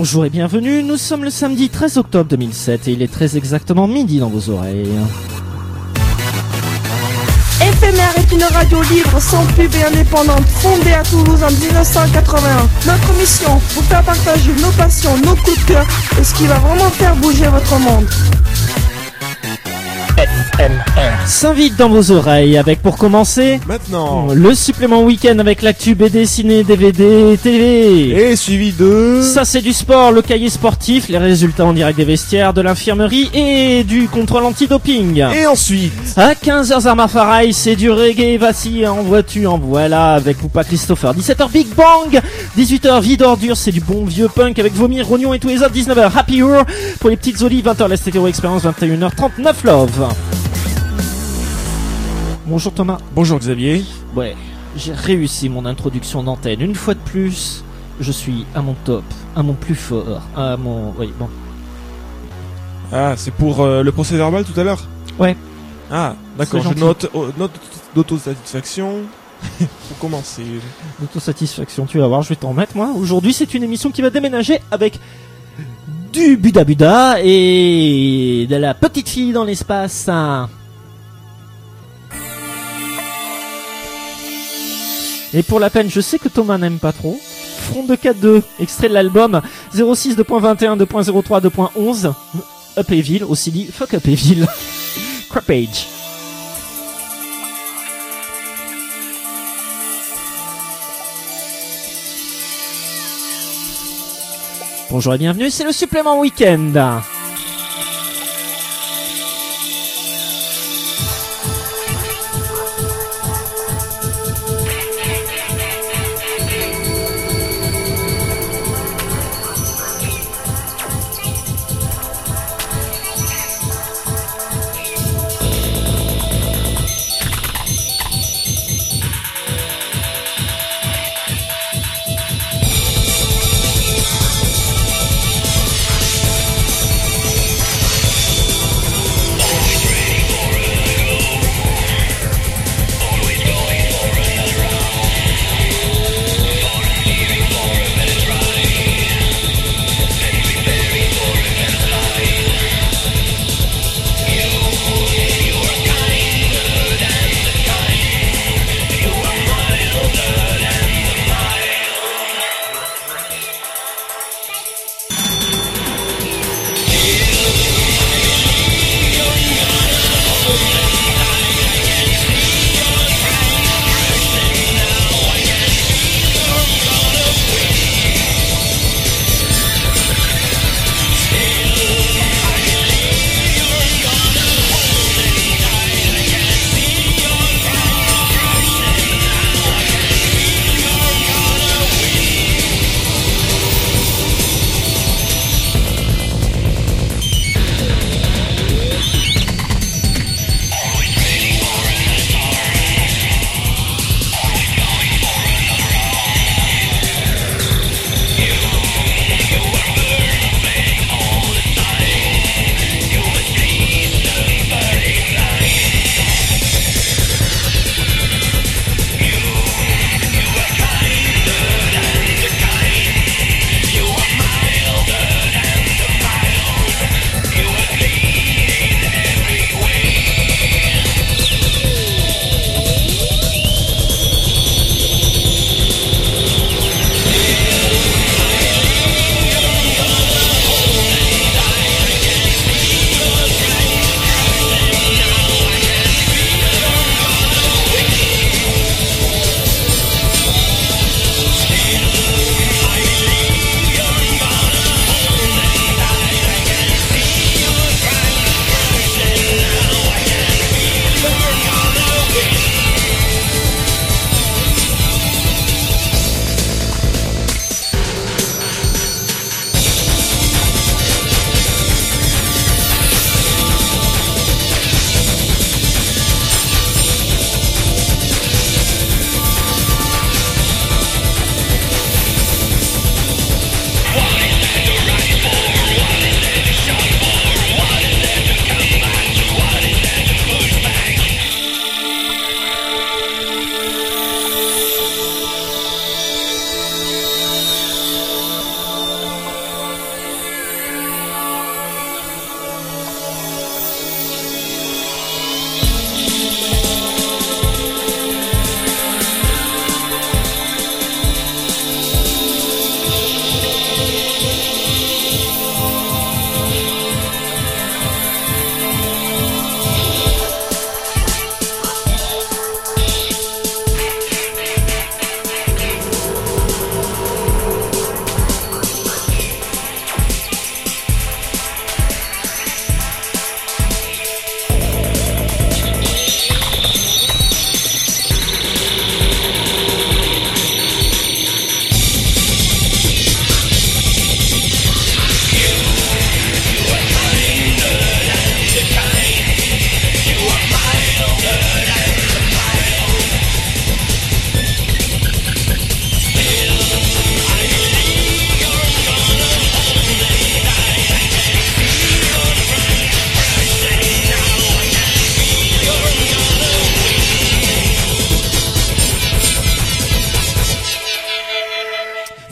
Bonjour et bienvenue, nous sommes le samedi 13 octobre 2007 et il est très exactement midi dans vos oreilles. Éphémère est une radio libre, sans pub et indépendante, fondée à Toulouse en 1981. Notre mission, vous faire partager nos passions, nos coups de cœur et ce qui va vraiment faire bouger votre monde. FMR s'invite dans vos oreilles avec, pour commencer, maintenant le supplément week-end avec l'actu BD, ciné, DVD, TV. Et suivi de... Ça c'est du sport, le cahier sportif, les résultats en direct des vestiaires, de l'infirmerie et du contrôle anti-doping. Et ensuite À 15h Zarma Farai, c'est du reggae vacille en voiture, en voilà, avec Poupa Christopher. 17h Big Bang, 18h Vie d'ordure, c'est du bon vieux punk avec Vomir, Rognon et tous les autres. 19h Happy Hour pour les petites olives, 20h l'Est Hétéro Expérience, 21h39 Love. Bonjour Thomas. Bonjour Xavier. Ouais, j'ai réussi mon introduction d'antenne. Une fois de plus, je suis à mon top, à mon plus fort, à mon... Oui, bon. Ah, c'est pour le procès verbal tout à l'heure? Ouais. Ah, d'accord, C'est je gentil. note d'autosatisfaction pour commencer. D'autosatisfaction, tu vas voir, je vais t'en mettre moi. Aujourd'hui, c'est une émission qui va déménager avec du Buda Buda et de la petite fille dans l'espace. Et pour la peine, je sais que Thomas n'aime pas trop. Front de 4-2, extrait de l'album 06 2.21 2.03 2.11. Up Evil, aussi dit Fuck Up Evil. Crapage. Bonjour et bienvenue, c'est le supplément week-end.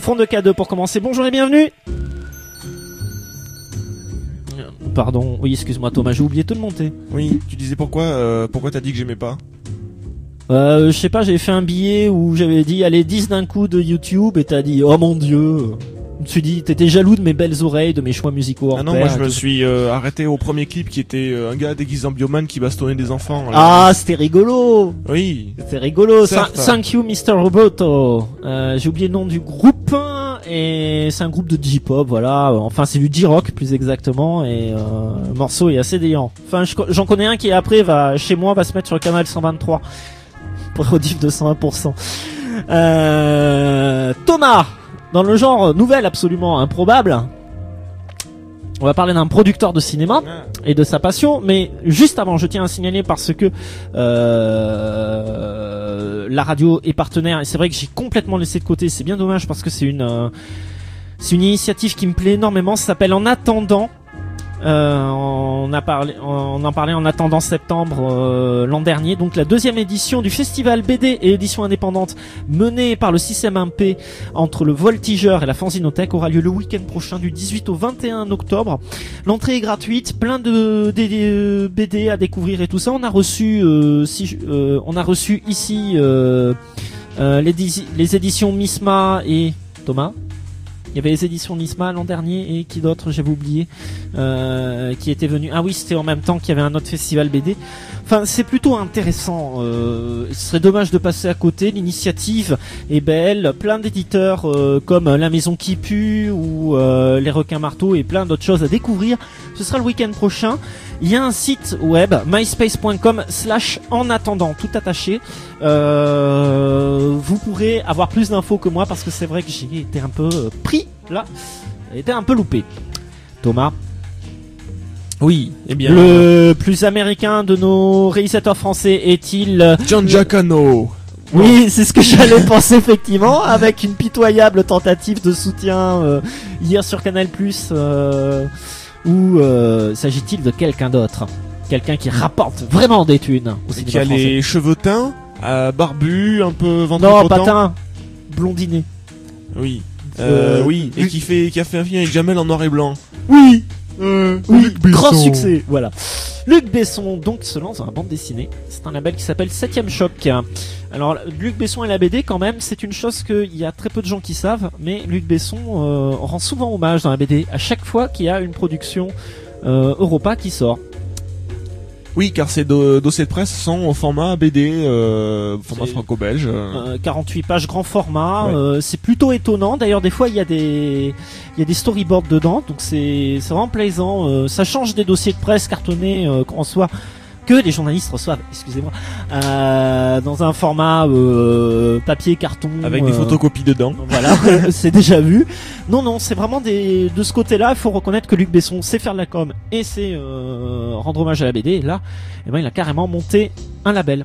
Fond de K2 pour commencer. Bonjour et bienvenue. Pardon, oui, excuse-moi Thomas, j'ai oublié de te le monter. Oui, tu disais pourquoi t'as dit que j'aimais pas? Je sais pas, j'avais fait un billet où j'avais dit allez 10 d'un coup de YouTube et t'as dit oh mon dieu. Je me suis dit t'étais jaloux de mes belles oreilles, de mes choix musicaux. Ah non, moi je me suis arrêté au premier clip qui était un gars déguisé en bioman qui bastonnait des enfants. Là. Ah, c'était rigolo. Oui. C'était rigolo. Certes. Thank you Mr. Roboto. J'ai oublié le nom du groupe et c'est un groupe de J-pop, voilà. Enfin, c'est du J-rock plus exactement et le morceau est assez déliant. Enfin, j'en connais un qui après va chez moi va se mettre sur le canal 123 pour rediff de 101%. Thomas, dans le genre nouvelle absolument improbable, on va parler d'un producteur de cinéma et de sa passion, mais juste avant, je tiens à signaler parce que la radio est partenaire et c'est vrai que j'ai complètement laissé de côté, c'est bien dommage parce que c'est une initiative qui me plaît énormément, ça s'appelle En Attendant. On en parlait en attendant septembre l'an dernier, donc la deuxième édition du festival BD et édition indépendante menée par le Système 1P entre le Voltigeur et la Fanzinothèque aura lieu le week-end prochain du 18 au 21 octobre. L'entrée est gratuite, plein de BD à découvrir et tout ça. On a reçu ici les éditions Misma et Thomas. Il y avait les éditions Nisma l'an dernier et qui d'autre, j'avais oublié, qui était venu. Ah oui, c'était en même temps qu'il y avait un autre festival BD. Enfin, c'est plutôt intéressant. Ce serait dommage de passer à côté. L'initiative est belle. Plein d'éditeurs comme La Maison qui pue ou Les Requins Marteaux et plein d'autres choses à découvrir. Ce sera le week-end prochain. Il y a un site web, myspace.com/en attendant, tout attaché. Vous pourrez avoir plus d'infos que moi parce que c'est vrai que j'ai été un peu pris là, j'ai été un peu loupé. Thomas. Oui, eh bien. Le plus américain de nos réalisateurs français est-il John Giaccano. Oui, c'est ce que j'allais penser effectivement, avec une pitoyable tentative de soutien hier sur Canal+. Ou s'agit-il de quelqu'un d'autre? Quelqu'un qui rapporte vraiment des thunes au cinéma qui a français. les cheveux teints, barbu, un peu ventre Non, potent. pas teint, blondiné. Oui. Oui, et qui a fait un film avec Jamel en noir et blanc. Oui. Oui, Luc Besson. grand succès, voilà. Luc Besson donc se lance dans la bande dessinée. C'est un label qui s'appelle 7ème Choc. Alors Luc Besson et la BD quand même, c'est une chose qu'il y a très peu de gens qui savent, mais Luc Besson rend souvent hommage dans la BD à chaque fois qu'il y a une production Europa qui sort. Oui, car ces dossiers de presse sont au format BD, format franco-belge. 48 pages grand format, Ouais. c'est plutôt étonnant. D'ailleurs, des fois, il y a des storyboards dedans, donc c'est vraiment plaisant. Ça change des dossiers de presse cartonnés en soi que les journalistes reçoivent, excusez-moi, dans un format papier, carton. Avec des photocopies dedans. Voilà, c'est déjà vu. Non, c'est vraiment de ce côté-là, il faut reconnaître que Luc Besson sait faire de la com et sait rendre hommage à la BD. Et là, eh ben, il a carrément monté un label.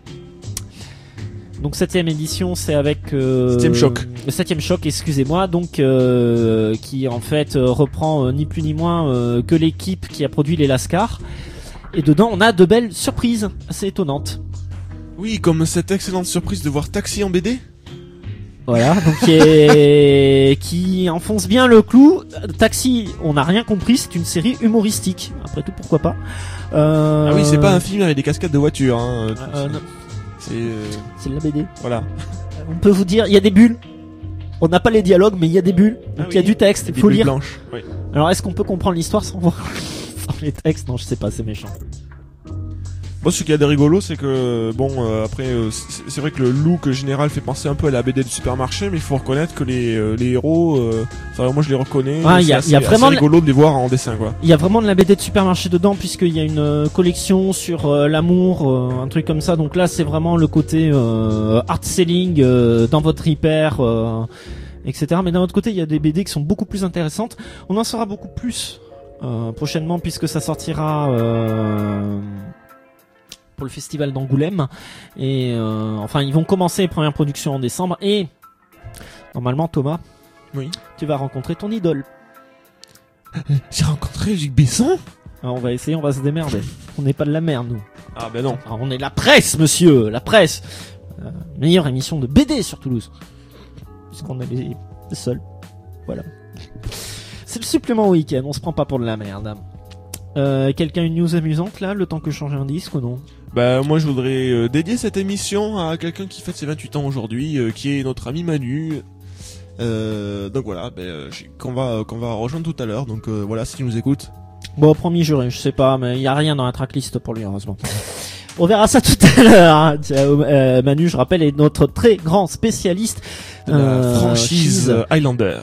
Donc 7ème édition, c'est avec 7ème Choc. Le 7ème Choc, excusez-moi, donc qui en fait reprend ni plus ni moins que l'équipe qui a produit les Lascars. Et dedans, on a de belles surprises assez étonnantes. Oui, comme cette excellente surprise de voir Taxi en BD. Voilà, donc qui enfonce bien le clou. Taxi, on n'a rien compris, c'est une série humoristique. Après tout, pourquoi pas. Ah oui, c'est pas un film avec des cascades de voitures. Hein, non, c'est de la BD. Voilà. On peut vous dire, il y a des bulles. On n'a pas les dialogues, mais il y a des bulles. Donc il y a du texte, il faut lire. Blanches. Oui. Alors est-ce qu'on peut comprendre l'histoire sans voir les textes? Non, je sais pas, c'est méchant. Moi, ce qu'il y a de rigolo, c'est que après, c'est vrai que le look général fait penser un peu à la BD du supermarché, mais il faut reconnaître que les héros, enfin moi je les reconnais. Ah, il y a vraiment assez rigolo de les voir en dessin, quoi. Il y a vraiment de la BD de supermarché dedans, puisqu'il y a une collection sur l'amour, un truc comme ça. Donc là, c'est vraiment le côté art selling dans votre hyper, etc. Mais d'un autre côté, il y a des BD qui sont beaucoup plus intéressantes. On en saura beaucoup plus prochainement, puisque ça sortira pour le festival d'Angoulême. Et enfin, ils vont commencer les premières productions en décembre. Et normalement, Thomas, oui, tu vas rencontrer ton idole. J'ai rencontré Luc Besson. Alors, on va essayer, on va se démerder. On n'est pas de la merde, nous. Ah ben non. Alors, on est la presse, monsieur, la presse. Meilleure émission de BD sur Toulouse. Puisqu'on est les seuls. Voilà. C'est le supplément week-end, on se prend pas pour de la merde. Quelqu'un a une news amusante là, le temps que je change un disque ou non? Bah moi je voudrais dédier cette émission à quelqu'un qui fête ses 28 ans aujourd'hui, qui est notre ami Manu. Donc voilà, qu'on va rejoindre tout à l'heure. Donc voilà, si tu nous écoutes. Bon, promis juré, je sais pas, mais il y a rien dans la tracklist pour lui heureusement. On verra ça tout à l'heure. Hein. Manu, je rappelle, est notre très grand spécialiste de la franchise Highlander.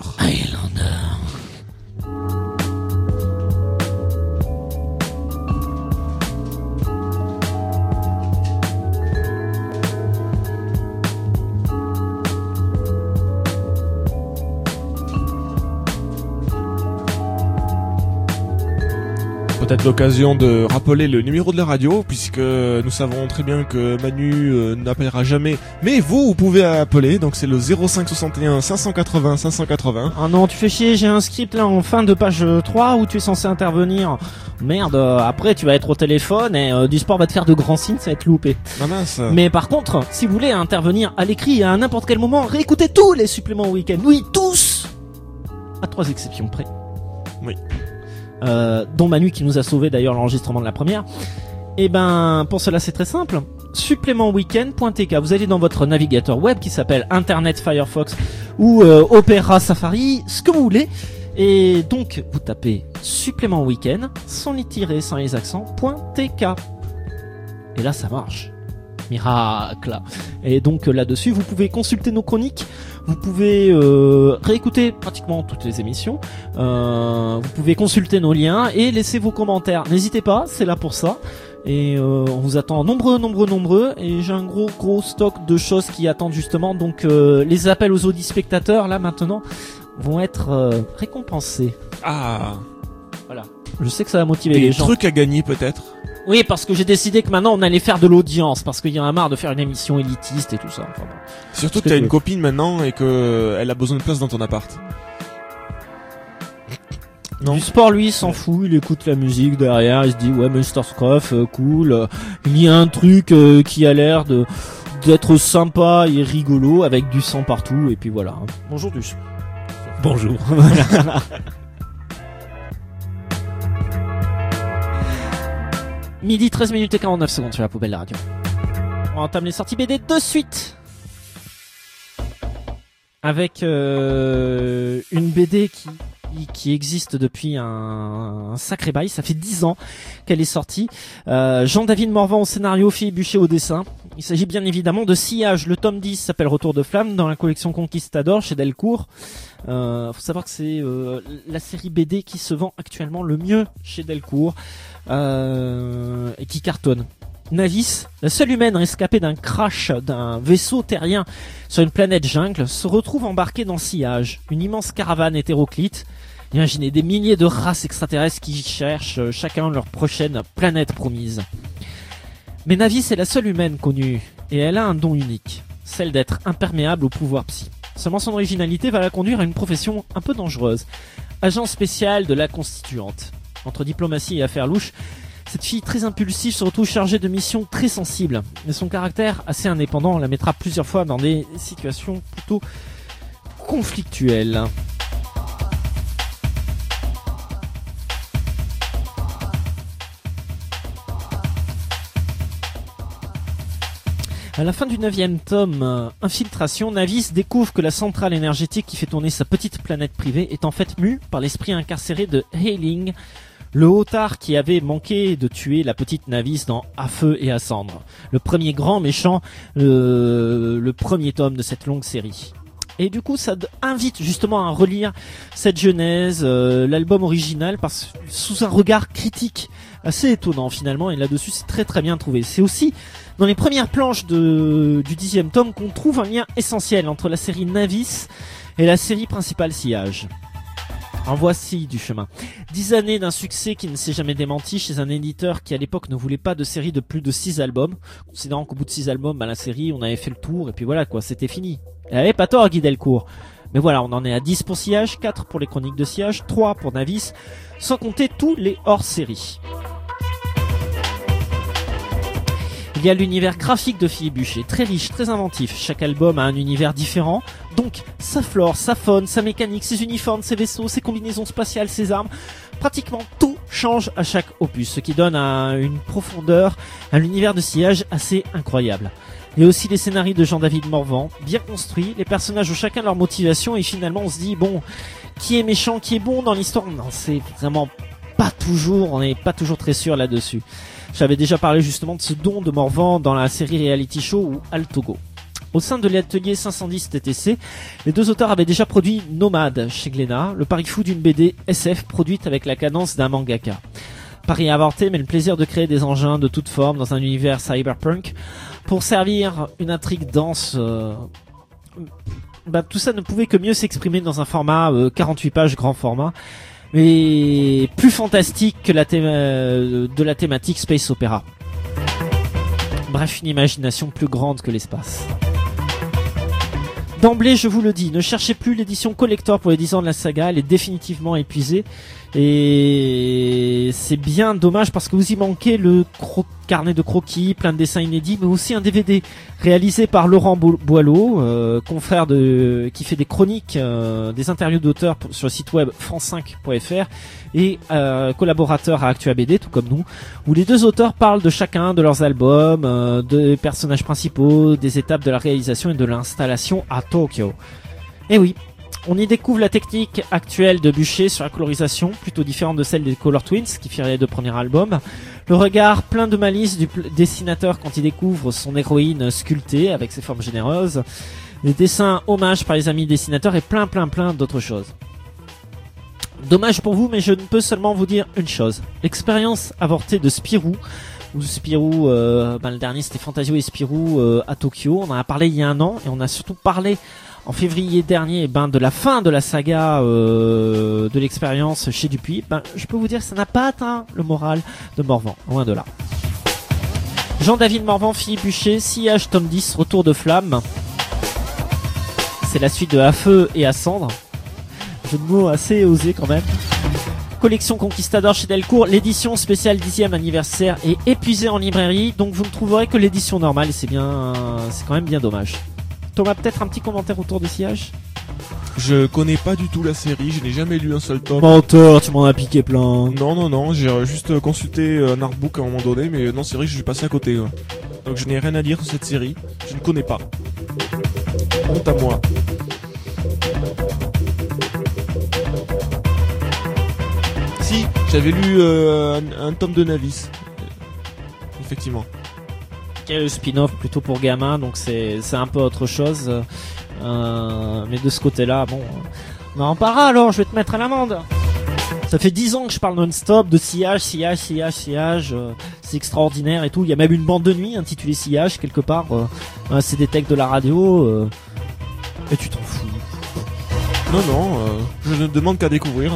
Peut-être l'occasion de rappeler le numéro de la radio, puisque nous savons très bien que Manu n'appellera jamais, mais vous pouvez appeler, donc c'est le 05 61 580 580. Ah non, tu fais chier, j'ai un script là en fin de page 3 où tu es censé intervenir. Merde, après tu vas être au téléphone et du sport va te faire de grands signes, ça va être loupé. Ah mince. Mais par contre, si vous voulez intervenir à l'écrit à n'importe quel moment, réécoutez tous les suppléments week-end, oui, tous, à 3 exceptions près. Oui. Dont Manu qui nous a sauvé d'ailleurs l'enregistrement de la première. Et ben pour cela c'est très simple, supplémentweekend.tk. Vous allez dans votre navigateur web qui s'appelle Internet Firefox ou Opera Safari, ce que vous voulez, et donc vous tapez supplément week-end sans les tirets, sans les accents .tk, et là ça marche. Miracle. Et donc là-dessus vous pouvez consulter nos chroniques, vous pouvez réécouter pratiquement toutes les émissions, vous pouvez consulter nos liens et laisser vos commentaires. N'hésitez pas, c'est là pour ça. Et on vous attend nombreux, et j'ai un gros stock de choses qui attendent justement. Donc les appels aux audispectateurs là maintenant vont être récompensés. Ah, voilà. Je sais que ça va motiver les gens. Des trucs à gagner peut-être. Oui, parce que j'ai décidé que maintenant on allait faire de l'audience, parce qu'il y en a marre de faire une émission élitiste et tout ça. Enfin, bon. Surtout que t'as une copine maintenant et que elle a besoin de place dans ton appart. Non. Du sport, lui, il s'en fout, il écoute la musique derrière, il se dit ouais, Mr. Scruff, cool. Il y a un truc qui a l'air d'être sympa et rigolo avec du sang partout, et puis voilà. Bonjour Dus. Bonjour. Midi 13 minutes et 49 secondes sur la poubelle de la radio. On entame les sorties BD de suite. Avec une BD qui existe depuis un sacré bail. Ça fait 10 ans qu'elle est sortie. Jean-David Morvan au scénario, Philippe Buchet au dessin. Il s'agit bien évidemment de Sillage. Le tome 10 s'appelle Retour de Flamme dans la collection Conquistador chez Delcourt. Faut savoir que c'est la série BD qui se vend actuellement le mieux chez Delcourt et qui cartonne. Navis, la seule humaine rescapée d'un crash d'un vaisseau terrien sur une planète jungle, se retrouve embarquée dans Sillage, une immense caravane hétéroclite. Imaginez des milliers de races extraterrestres qui cherchent chacun leur prochaine planète promise. Mais Navis est la seule humaine connue, et elle a un don unique, celle d'être imperméable au pouvoir psy. Seulement son originalité va la conduire à une profession un peu dangereuse, agent spécial de la Constituante. Entre diplomatie et affaires louches, cette fille très impulsive se retrouve chargée de missions très sensibles, mais son caractère assez indépendant la mettra plusieurs fois dans des situations plutôt conflictuelles. À la fin du 9e tome, Infiltration, Navis découvre que la centrale énergétique qui fait tourner sa petite planète privée est en fait mue par l'esprit incarcéré de Hailing, le hautard qui avait manqué de tuer la petite Navis dans À feu et à cendre, le premier grand méchant, le premier tome de cette longue série. Et du coup, ça invite justement à relire cette genèse, l'album original, sous un regard critique assez étonnant finalement, et là-dessus c'est très très bien trouvé. C'est aussi dans les premières planches du 10e tome qu'on trouve un lien essentiel entre la série Navis et la série principale Sillage. En voici du chemin. 10 années d'un succès qui ne s'est jamais démenti chez un éditeur qui à l'époque ne voulait pas de série de plus de 6 albums, considérant qu'au bout de 6 albums, la série, on avait fait le tour, et puis voilà quoi, c'était fini. Elle avait pas tort, Guy Delcourt. Mais voilà, on en est à 10 pour Sillage, 4 pour les chroniques de Sillage, 3 pour Navis, sans compter tous les hors-séries. Il Il y a l'univers graphique de Philippe Bucher, très riche, très inventif. Chaque album a un univers différent, donc sa flore, sa faune, sa mécanique, ses uniformes, ses vaisseaux, ses combinaisons spatiales, ses armes, pratiquement tout change à chaque opus, ce qui donne une profondeur à l'univers de Sillage assez incroyable. Il y a aussi les scénarios de Jean-David Morvan, bien construits, les personnages ont chacun leur motivation et finalement on se dit bon, qui est méchant, qui est bon dans l'histoire? Non, c'est vraiment pas toujours, on n'est pas toujours très sûr là-dessus. J'avais déjà parlé justement de ce don de Morvan dans la série reality show ou Altogo. Au sein de l'atelier 510 TTC, les deux auteurs avaient déjà produit Nomade chez Glénat, le pari fou d'une BD SF produite avec la cadence d'un mangaka. Pari avorté, mais le plaisir de créer des engins de toutes formes dans un univers cyberpunk pour servir une intrigue dense. Tout ça ne pouvait que mieux s'exprimer dans un format 48 pages grand format, mais plus fantastique que de la thématique Space Opera. Bref, une imagination plus grande que l'espace. D'emblée, je vous le dis, ne cherchez plus l'édition collector pour les 10 ans de la saga, elle est définitivement épuisée. Et c'est bien dommage parce que vous y manquez le carnet de croquis, plein de dessins inédits, mais aussi un DVD réalisé par Laurent Boileau, confrère qui fait des chroniques, des interviews d'auteurs sur le site web france5.fr et collaborateur à Actua BD, tout comme nous, où les deux auteurs parlent de chacun de leurs albums, des personnages principaux, des étapes de la réalisation et de l'installation à Tokyo. Et oui, on y découvre la technique actuelle de Bucher sur la colorisation, plutôt différente de celle des Color Twins, qui firent les deux premiers albums. Le regard plein de malice du dessinateur quand il découvre son héroïne sculptée avec ses formes généreuses. Les dessins hommages par les amis dessinateurs et plein d'autres choses. Dommage pour vous, mais je ne peux seulement vous dire une chose. L'expérience avortée de Spirou, le dernier c'était Fantasio et Spirou à Tokyo. On en a parlé il y a un an et on a surtout parlé en février dernier de la fin de la saga de l'expérience chez Dupuis. Je peux vous dire que ça n'a pas atteint le moral de Morvan, loin de là. Jean-David Morvan, Philippe Bucher, Sillage tome 10, Retour de flamme. C'est la suite de À feu et à cendre. Jeu de mots assez osé quand même. Collection Conquistador chez Delcourt, l'édition spéciale 10e anniversaire est épuisée en librairie, donc vous ne trouverez que l'édition normale et c'est quand même bien dommage. Thomas, peut-être un petit commentaire autour de Sillage? Je connais pas du tout la série, je n'ai jamais lu un seul tome. Menteur, tu m'en as piqué plein. Non, j'ai juste consulté un artbook à un moment donné, mais non, c'est vrai que je suis passé à côté. Donc je n'ai rien à dire sur cette série, je ne connais pas. Honte à moi. Si, j'avais lu un tome de Navis. Effectivement. Le spin-off plutôt pour gamins, donc c'est un peu autre chose. Mais de ce côté-là, bon, on en parlera alors, je vais te mettre à l'amende. Ça fait 10 ans que je parle non-stop de Sillage, c'est extraordinaire et tout. Il y a même une bande de nuit intitulée Sillage quelque part, c'est des textes de la radio, et tu t'en fous. Non, je ne demande qu'à découvrir.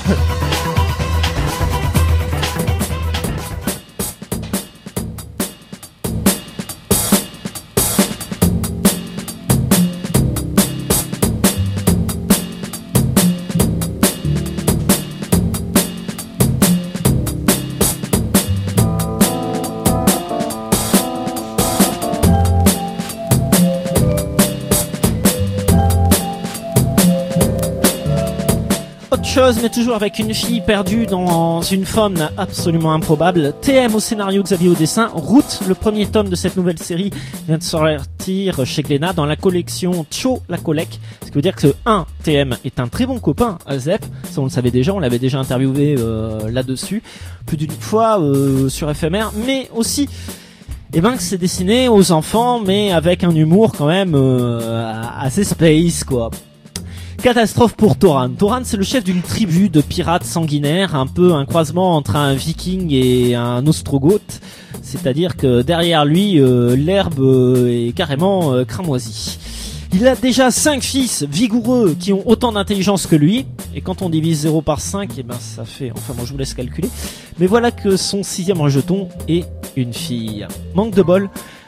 Chose, mais toujours avec une fille perdue dans une faune absolument improbable. TM au scénario, Xavier au dessin. Route, le premier tome de cette nouvelle série, vient de sortir chez Glénat dans la collection Cho la Collec. Ce qui veut dire que TM est un très bon copain à Zep. Ça on le savait déjà, on l'avait déjà interviewé là-dessus plus d'une fois sur FMR, mais aussi que c'est destiné aux enfants, mais avec un humour quand même assez space quoi. Catastrophe pour Toran. Toran, c'est le chef d'une tribu de pirates sanguinaires, un peu un croisement entre un viking et un ostrogoth. C'est-à-dire que derrière lui, l'herbe est carrément cramoisie. Il a déjà 5 fils vigoureux qui ont autant d'intelligence que lui. Et quand on divise 0 par 5, ça fait... Enfin, moi je vous laisse calculer. Mais voilà que son 6e rejeton est une fille. Manque de bol.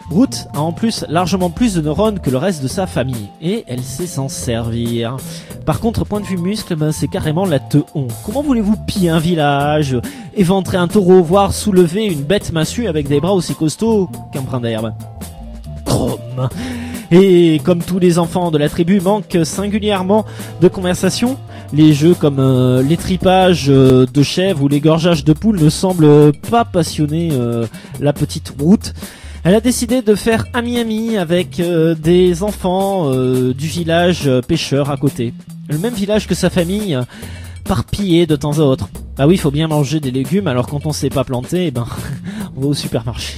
Ruth a en plus largement plus de neurones que le reste de sa famille, et elle sait s'en servir. Par contre, point de vue muscle, c'est carrément la teon. Comment voulez-vous piller un village, éventrer un taureau, voire soulever une bête massue avec des bras aussi costauds qu'un brin d'herbe? Chrome. Et comme tous les enfants de la tribu manquent singulièrement de conversation, les jeux comme l'étripage de chèvres ou l'égorgeage de poules ne semblent pas passionner la petite Ruth. Elle a décidé de faire ami-ami avec des enfants du village pêcheur à côté. Le même village que sa famille, parpillé de temps à autre. Bah oui, il faut bien manger des légumes, alors quand on sait pas planter, on va au supermarché.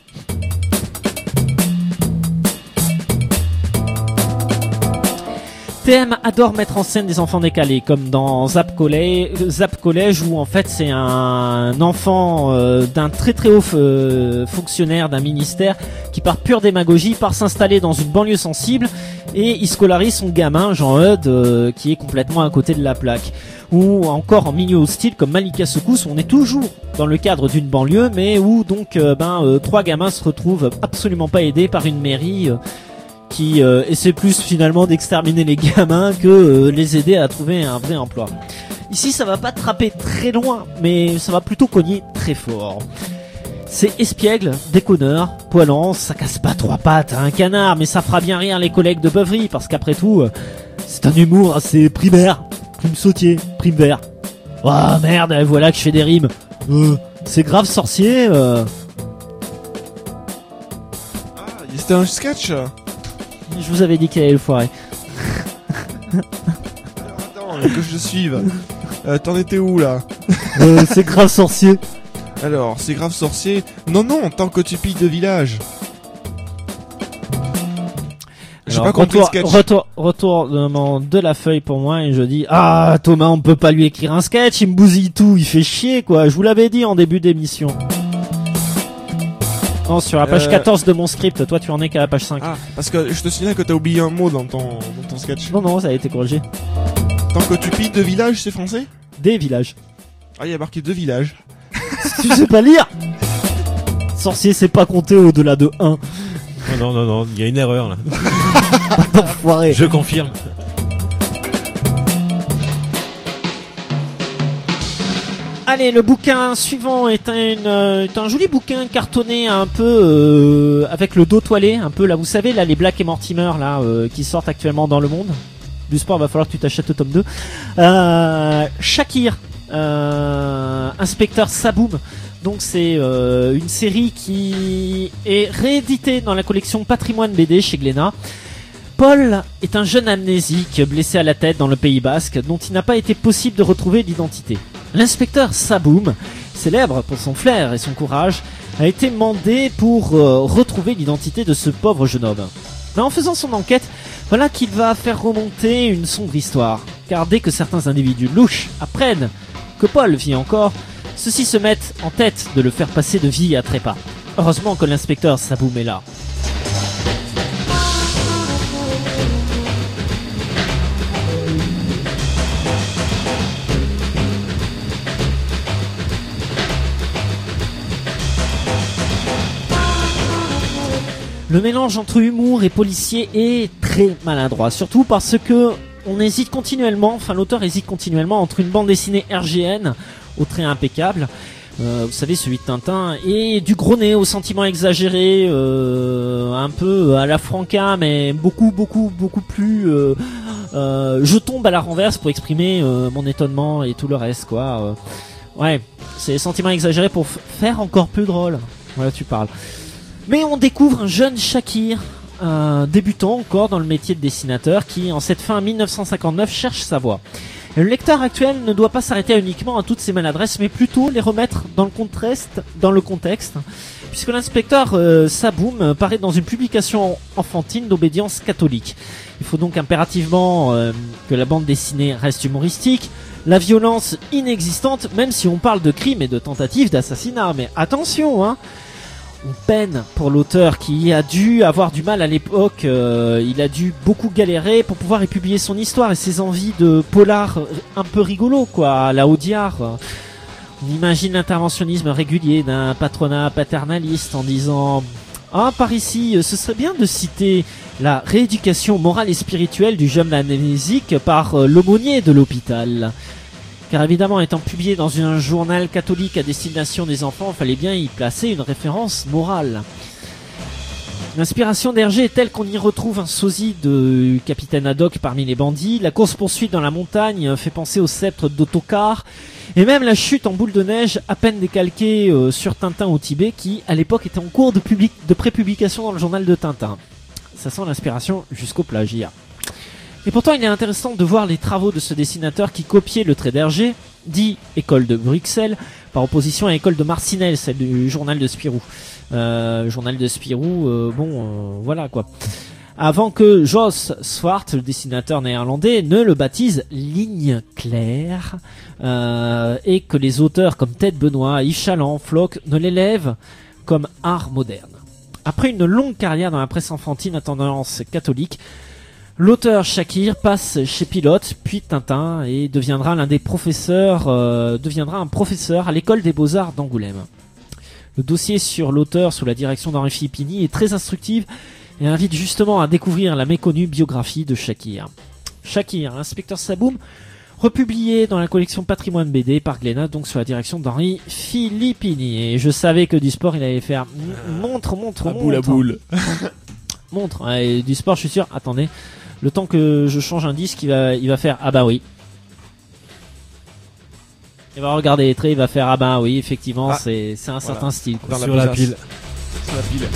TM adore mettre en scène des enfants décalés, comme dans Zap College, où en fait c'est un enfant d'un très très haut fonctionnaire d'un ministère qui par pure démagogie part s'installer dans une banlieue sensible et il scolarise son gamin Jean-Eudes qui est complètement à côté de la plaque. Ou encore en milieu hostile comme Malika Secousse, on est toujours dans le cadre d'une banlieue, mais où donc trois gamins se retrouvent absolument pas aidés par une mairie qui essaie plus finalement d'exterminer les gamins que les aider à trouver un vrai emploi. Ici ça va pas trapper très loin, mais ça va plutôt cogner très fort. C'est espiègle, déconneur, poilant, ça casse pas trois pattes à un canard, mais ça fera bien rire les collègues de beuverie, parce qu'après tout, c'est un humour assez primaire, prime sautier, prime vert. Oh merde, voilà que je fais des rimes. C'est grave sorcier. Ah, c'était un sketch. Je vous avais dit qu'il allait le foirer. Attends, que je suive. T'en étais où là? C'est grave sorcier. Alors, c'est grave sorcier. Non, tant que tu pilles de village. J'ai pas compris le sketch. Retournement de la feuille pour moi et je dis Thomas, on peut pas lui écrire un sketch, il me bousille tout, il fait chier quoi. Je vous l'avais dit en début d'émission. Non, sur la page 14 de mon script, toi tu en es qu'à la page 5. Ah, parce que je te signale que t'as oublié un mot dans ton sketch. Non, ça a été corrigé. Tant que tu pilles de village, c'est français? Des villages. Ah, il y a marqué 2 villages. Tu sais pas lire. Sorcier, c'est pas compter au-delà de 1. Non, il y a une erreur là. Enfoiré. Je confirme. Allez, le bouquin suivant est un joli bouquin cartonné un peu avec le dos toilé, un peu là, vous savez, là les Black et Mortimer là qui sortent actuellement dans le monde du sport. Va falloir que tu t'achètes le tome 2. Shakir, inspecteur Saboum. Donc c'est une série qui est rééditée dans la collection Patrimoine BD chez Glénat. Paul est un jeune amnésique blessé à la tête dans le Pays Basque dont il n'a pas été possible de retrouver l'identité. L'inspecteur Saboum, célèbre pour son flair et son courage, a été mandé pour retrouver l'identité de ce pauvre jeune homme. Mais en faisant son enquête, voilà qu'il va faire remonter une sombre histoire. Car dès que certains individus louches apprennent que Paul vit encore, ceux-ci se mettent en tête de le faire passer de vie à trépas. Heureusement que l'inspecteur Saboum est là. Le mélange entre humour et policier est très maladroit, surtout parce que l'auteur hésite continuellement entre une bande dessinée RGN au trait impeccable, vous savez celui de Tintin, et du gros nez au sentiment exagéré, un peu à la Franca, mais beaucoup plus je tombe à la renverse pour exprimer mon étonnement et tout le reste quoi. Ouais, c'est sentiments exagérés pour faire encore plus drôle. Voilà, tu parles. Mais on découvre un jeune Shakir, débutant encore dans le métier de dessinateur, qui en cette fin 1959 cherche sa voie. Et le lecteur actuel ne doit pas s'arrêter uniquement à toutes ces maladresses, mais plutôt les remettre dans le contexte, puisque l'inspecteur Saboum paraît dans une publication enfantine d'obédience catholique. Il faut donc impérativement que la bande dessinée reste humoristique, la violence inexistante, même si on parle de crimes et de tentatives d'assassinat. Mais attention, hein, on peine pour l'auteur qui a dû avoir du mal à l'époque, il a dû beaucoup galérer pour pouvoir publier son histoire et ses envies de polar un peu rigolo quoi, à la Audiard. On imagine l'interventionnisme régulier d'un patronat paternaliste en disant Ah, par ici, ce serait bien de citer la rééducation morale et spirituelle du jeune amnésique par l'aumônier de l'hôpital. Car évidemment, étant publié dans un journal catholique à destination des enfants, il fallait bien y placer une référence morale. L'inspiration d'Hergé est telle qu'on y retrouve un sosie de capitaine Haddock parmi les bandits, la course-poursuite dans la montagne fait penser au sceptre d'Ottokar, et même la chute en boule de neige à peine décalquée sur Tintin au Tibet qui, à l'époque, était en cours de prépublication dans le journal de Tintin. Ça sent l'inspiration jusqu'au plagiat. Et pourtant, il est intéressant de voir les travaux de ce dessinateur qui copiait le trait d'Hergé, dit École de Bruxelles, par opposition à École de Marcinelle, celle du journal de Spirou. Journal de Spirou, voilà quoi. Avant que Jos Swart, le dessinateur néerlandais, ne le baptise Ligne Claire, et que les auteurs comme Ted Benoît, Yves Chaland, Floch ne l'élèvent comme art moderne. Après une longue carrière dans la presse enfantine à tendance catholique, l'auteur Shakir passe chez Pilote, puis Tintin, et deviendra un professeur à l'école des Beaux-Arts d'Angoulême. Le dossier sur l'auteur sous la direction d'Henri Filippini est très instructif et invite justement à découvrir la méconnue biographie de Shakir. Shakir, l'inspecteur Saboum, republié dans la collection Patrimoine BD par Glénat, donc sous la direction d'Henri Filippini. Et je savais que du sport il allait faire montre. La boule. Montre. Et du sport, je suis sûr. Attendez, le temps que je change un disque, il va faire ah bah oui. Il va regarder les traits, il va faire ah bah oui, effectivement, c'est un certain style. Quoi. Sur la pile. Sur la pile.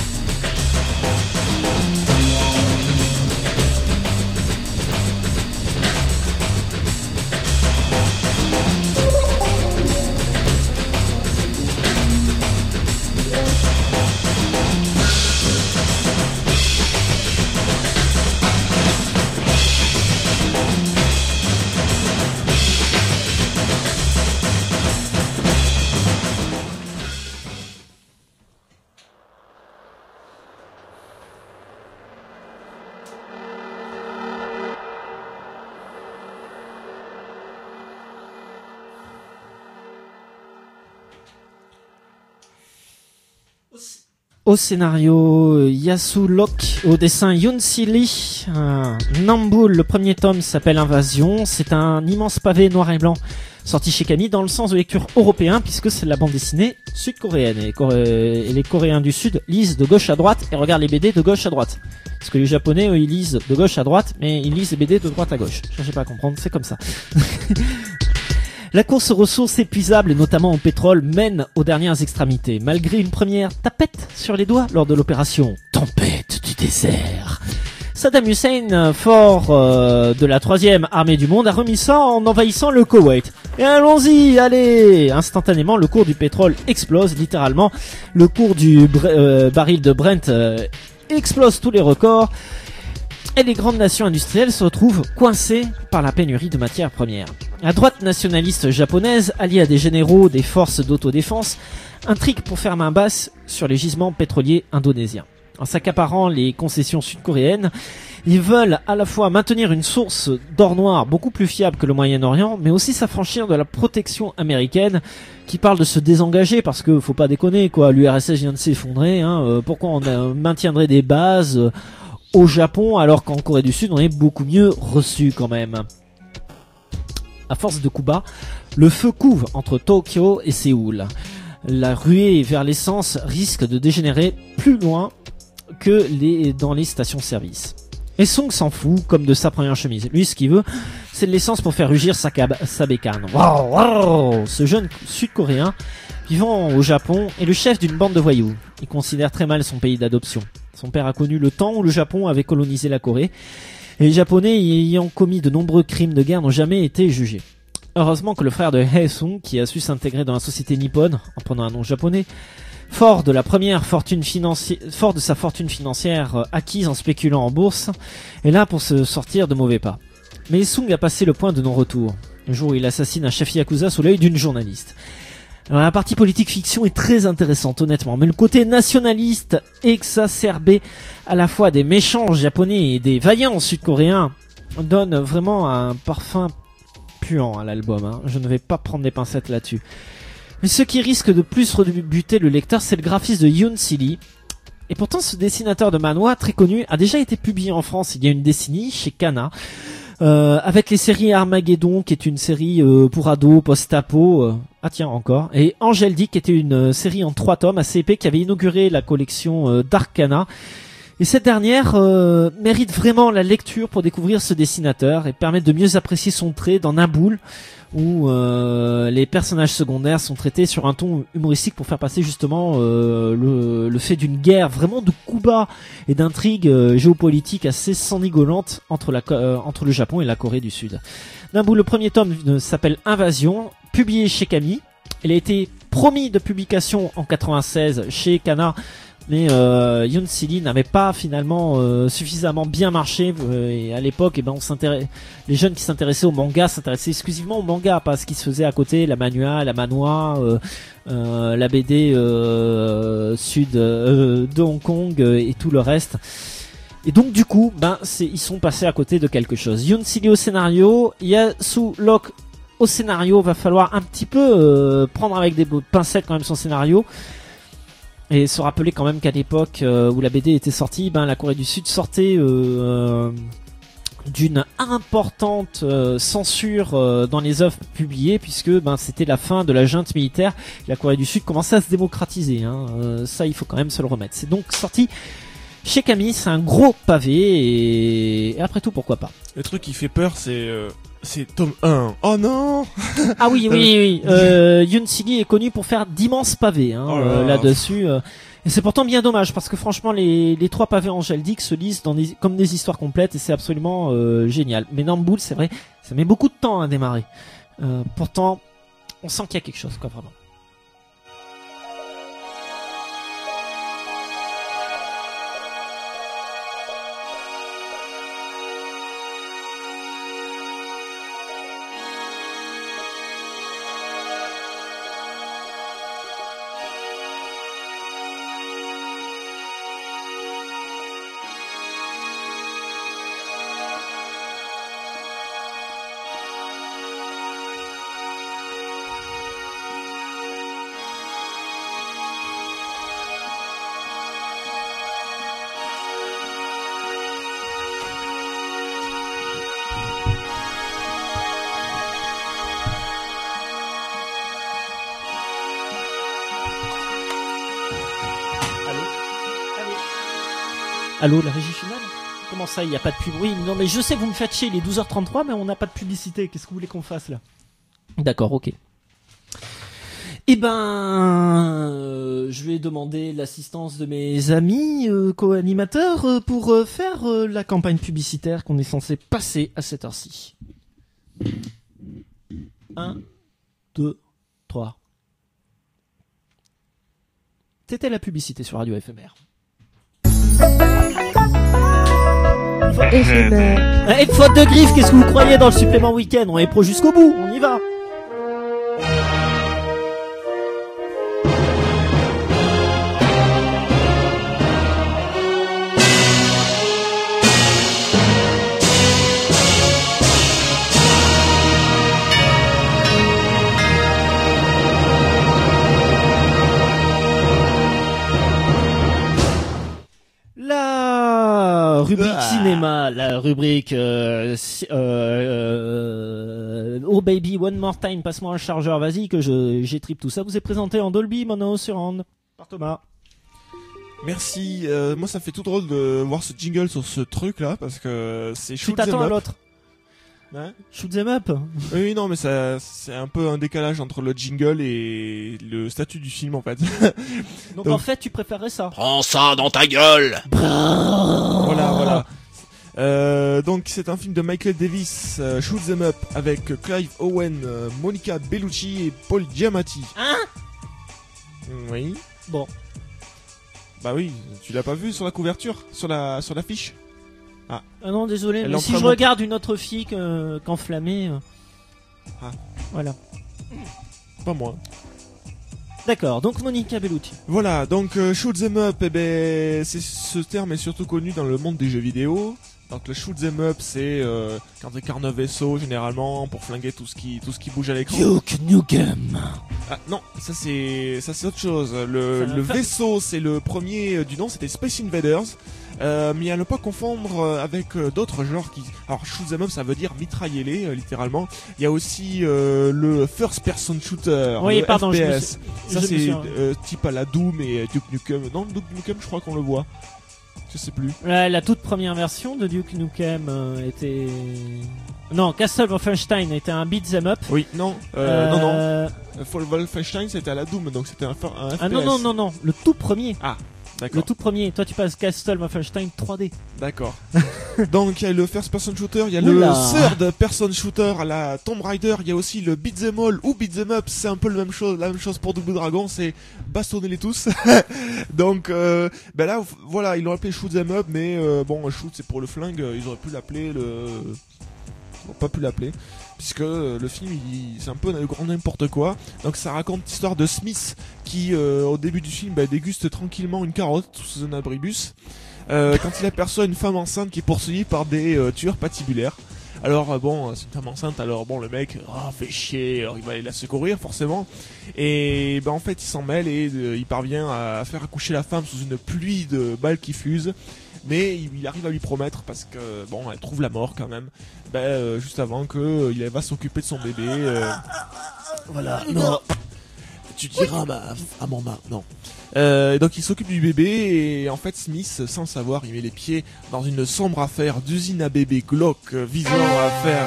Au scénario, Yasu Lok, au dessin Yoon Si Lee, Namboul, le premier tome s'appelle Invasion, c'est un immense pavé noir et blanc sorti chez Camille dans le sens de lecture européen puisque c'est de la bande dessinée sud-coréenne et les Coréens du Sud lisent de gauche à droite et regardent les BD de gauche à droite. Parce que les Japonais, eux, ils lisent de gauche à droite mais ils lisent les BD de droite à gauche. Cherchez pas à comprendre, c'est comme ça. La course aux ressources épuisables, et notamment au pétrole, mène aux dernières extrémités, malgré une première tapette sur les doigts lors de l'opération Tempête du désert. Saddam Hussein, fort de la 3e armée du monde, a remis ça en envahissant le Koweït. Et allons-y, allez! Instantanément, le cours du pétrole explose, littéralement. Le cours du baril de Brent explose tous les records. Et les grandes nations industrielles se retrouvent coincées par la pénurie de matières premières. La droite nationaliste japonaise, alliée à des généraux des forces d'autodéfense, intrigue pour faire main basse sur les gisements pétroliers indonésiens. En s'accaparant les concessions sud-coréennes, ils veulent à la fois maintenir une source d'or noir beaucoup plus fiable que le Moyen-Orient, mais aussi s'affranchir de la protection américaine qui parle de se désengager parce que faut pas déconner quoi, l'URSS vient de s'effondrer, pourquoi on maintiendrait des bases au Japon alors qu'en Corée du Sud on est beaucoup mieux reçu quand même. À force de coups bas, le feu couve entre Tokyo et Séoul. La ruée vers l'essence risque de dégénérer plus loin que dans les stations-service. Et Song s'en fout comme de sa première chemise. Lui, ce qu'il veut, c'est de l'essence pour faire rugir sa bécane. Wow, ce jeune sud-coréen vivant au Japon est le chef d'une bande de voyous. Il considère très mal son pays d'adoption. Son père a connu le temps où le Japon avait colonisé la Corée, et les Japonais ayant commis de nombreux crimes de guerre n'ont jamais été jugés. Heureusement que le frère de Hae-sung, qui a su s'intégrer dans la société nippone en prenant un nom japonais, fort de sa fortune financière acquise en spéculant en bourse, est là pour se sortir de mauvais pas. Mais Hae-sung a passé le point de non-retour, le jour où il assassine un chef yakuza sous l'œil d'une journaliste. Alors, la partie politique fiction est très intéressante honnêtement, mais le côté nationaliste exacerbé à la fois des méchants japonais et des vaillants sud-coréens donne vraiment un parfum puant à l'album. Je ne vais pas prendre des pincettes là-dessus. Mais ce qui risque de plus rebuter le lecteur, c'est le graphisme de Yoon Si Lee, Et pourtant, ce dessinateur de manhwa très connu a déjà été publié en France il y a une décennie chez Kana, avec les séries Armageddon, qui est une série pour ados post-apo. Ah tiens, encore. Et Angel Dick, qui était une série en 3 tomes assez épais, qui avait inauguré la collection d'Arcana. Et cette dernière mérite vraiment la lecture pour découvrir ce dessinateur et permettre de mieux apprécier son trait dans Naboul, où les personnages secondaires sont traités sur un ton humoristique pour faire passer justement le fait d'une guerre vraiment de coups bas et d'intrigues géopolitiques assez sanguinolentes entre le Japon et la Corée du Sud. Naboul, le premier tome s'appelle Invasion, publié chez Kami. Il a été promis de publication en 96 chez Kana, mais Yoon Silly n'avait pas finalement suffisamment bien marché, et à l'époque les jeunes qui s'intéressaient au manga s'intéressaient exclusivement au manga, pas à ce qui se faisait à côté, la manhwa, la BD sud de Hong Kong et tout le reste. Et donc du coup, ils sont passés à côté de quelque chose. Yoon Silly au scénario, Yasu Lok au scénario, va falloir un petit peu prendre avec des pincettes quand même son scénario. Et se rappeler quand même qu'à l'époque où la BD était sortie, la Corée du Sud sortait d'une importante censure dans les œuvres publiées, puisque c'était la fin de la junte militaire. La Corée du Sud commençait à se démocratiser, ça il faut quand même se le remettre. C'est donc sorti chez Kami, c'est un gros pavé, et après tout pourquoi pas. Le truc qui fait peur, c'est tome 1. Oh non. Ah oui. Yoon Silly est connu pour faire d'immenses pavés là-dessus. Et c'est pourtant bien dommage, parce que franchement, les 3 pavés Angel Dick se lisent comme des histoires complètes, et c'est absolument génial. Mais Naboul, c'est vrai, ça met beaucoup de temps à démarrer. Pourtant, on sent qu'il y a quelque chose, quoi, vraiment. Allô, la régie finale? Comment ça, il n'y a pas de pub? Oui, non, mais je sais que vous me faites chier, il est 12h33, mais on n'a pas de publicité. Qu'est-ce que vous voulez qu'on fasse, là? D'accord, ok. Eh je vais demander l'assistance de mes amis co-animateurs pour faire la campagne publicitaire qu'on est censé passer à cette heure-ci. 1, 2, 3. C'était la publicité sur Radio FMR. Et faute de griffe, qu'est-ce que vous croyez dans le supplément week-end? On est pro jusqu'au bout, on y va. Rubrique cinéma, la rubrique Oh baby one more time, passe-moi un chargeur, vas-y que j'étripe tout ça. Vous est présenté en Dolby Mono Surround par Thomas. Merci, moi ça fait tout drôle de voir ce jingle sur ce truc là, parce que c'est shoot 'em up. Tu t'attends à l'autre. Hein? Shoot 'em up. Oui, non, mais ça, c'est un peu un décalage entre le jingle et le statut du film en fait. Donc en fait, tu préférerais ça. Prends ça dans ta gueule. Voilà. Donc c'est un film de Michael Davis, Shoot 'em Up, avec Clive Owen, Monica Bellucci et Paul Giamatti. Hein? Oui. Bon. Bah oui, tu l'as pas vu sur la couverture, sur la fiche? Ah non, désolé, elle mais si je regarde une autre fille qu'enflammée... Ah. Voilà. Pas moi. D'accord, donc Monica Bellucci. Voilà, donc Shoot 'em Up, ce terme est surtout connu dans le monde des jeux vidéo. Donc le shoot 'em up, c'est quand tu incarnes un vaisseau généralement pour flinguer tout ce qui bouge à l'écran. Duke Nukem. Ah non, ça c'est autre chose. Le vaisseau, c'est le premier du nom, c'était Space Invaders. Mais à ne pas confondre avec d'autres genres qui... Alors shoot 'em up, ça veut dire mitrailler-les, littéralement. Il y a aussi le first person shooter, Oui, le pardon, FPS. Ça je me c'est suis- type à la Doom et Duke Nukem. Non, Duke Nukem, je crois qu'on le voit. Je sais plus. La toute première version de Duke Nukem était... Non, Castle Wolfenstein était un beat'em up. Oui, non, non. Wolfenstein, c'était à la Doom, donc c'était un FPS. Ah non, le tout premier. Le D'accord. tout premier. Toi, tu passes Castle Wolfenstein 3D. D'accord. Donc il y a le first person shooter, il y a Oula. le third person shooter à la Tomb Raider, il y a aussi le beat'em all ou beat'em up, c'est un peu la même chose pour Double Dragon, c'est bastonnez-les tous. Donc ben là voilà, ils l'ont appelé shoot 'em up, mais bon, shoot c'est pour le flingue, ils auraient pu l'appeler ils n'ont pas pu l'appeler puisque le film c'est un peu grand n'importe quoi. Donc ça raconte l'histoire de Smith qui au début du film déguste tranquillement une carotte sous un abribus quand il aperçoit une femme enceinte qui est poursuivie par des tueurs patibulaires. Alors bon, c'est une femme enceinte, alors bon, le mec fait chier, alors il va aller la secourir forcément, et en fait il s'en mêle et il parvient à faire accoucher la femme sous une pluie de balles qui fusent, mais il arrive à lui promettre, parce que bon, elle trouve la mort quand même, juste avant que il va s'occuper de son bébé. Voilà, non, tu diras à mon mari, non. Donc il s'occupe du bébé et en fait Smith, sans le savoir, il met les pieds dans une sombre affaire d'usine à bébé glauque visant à faire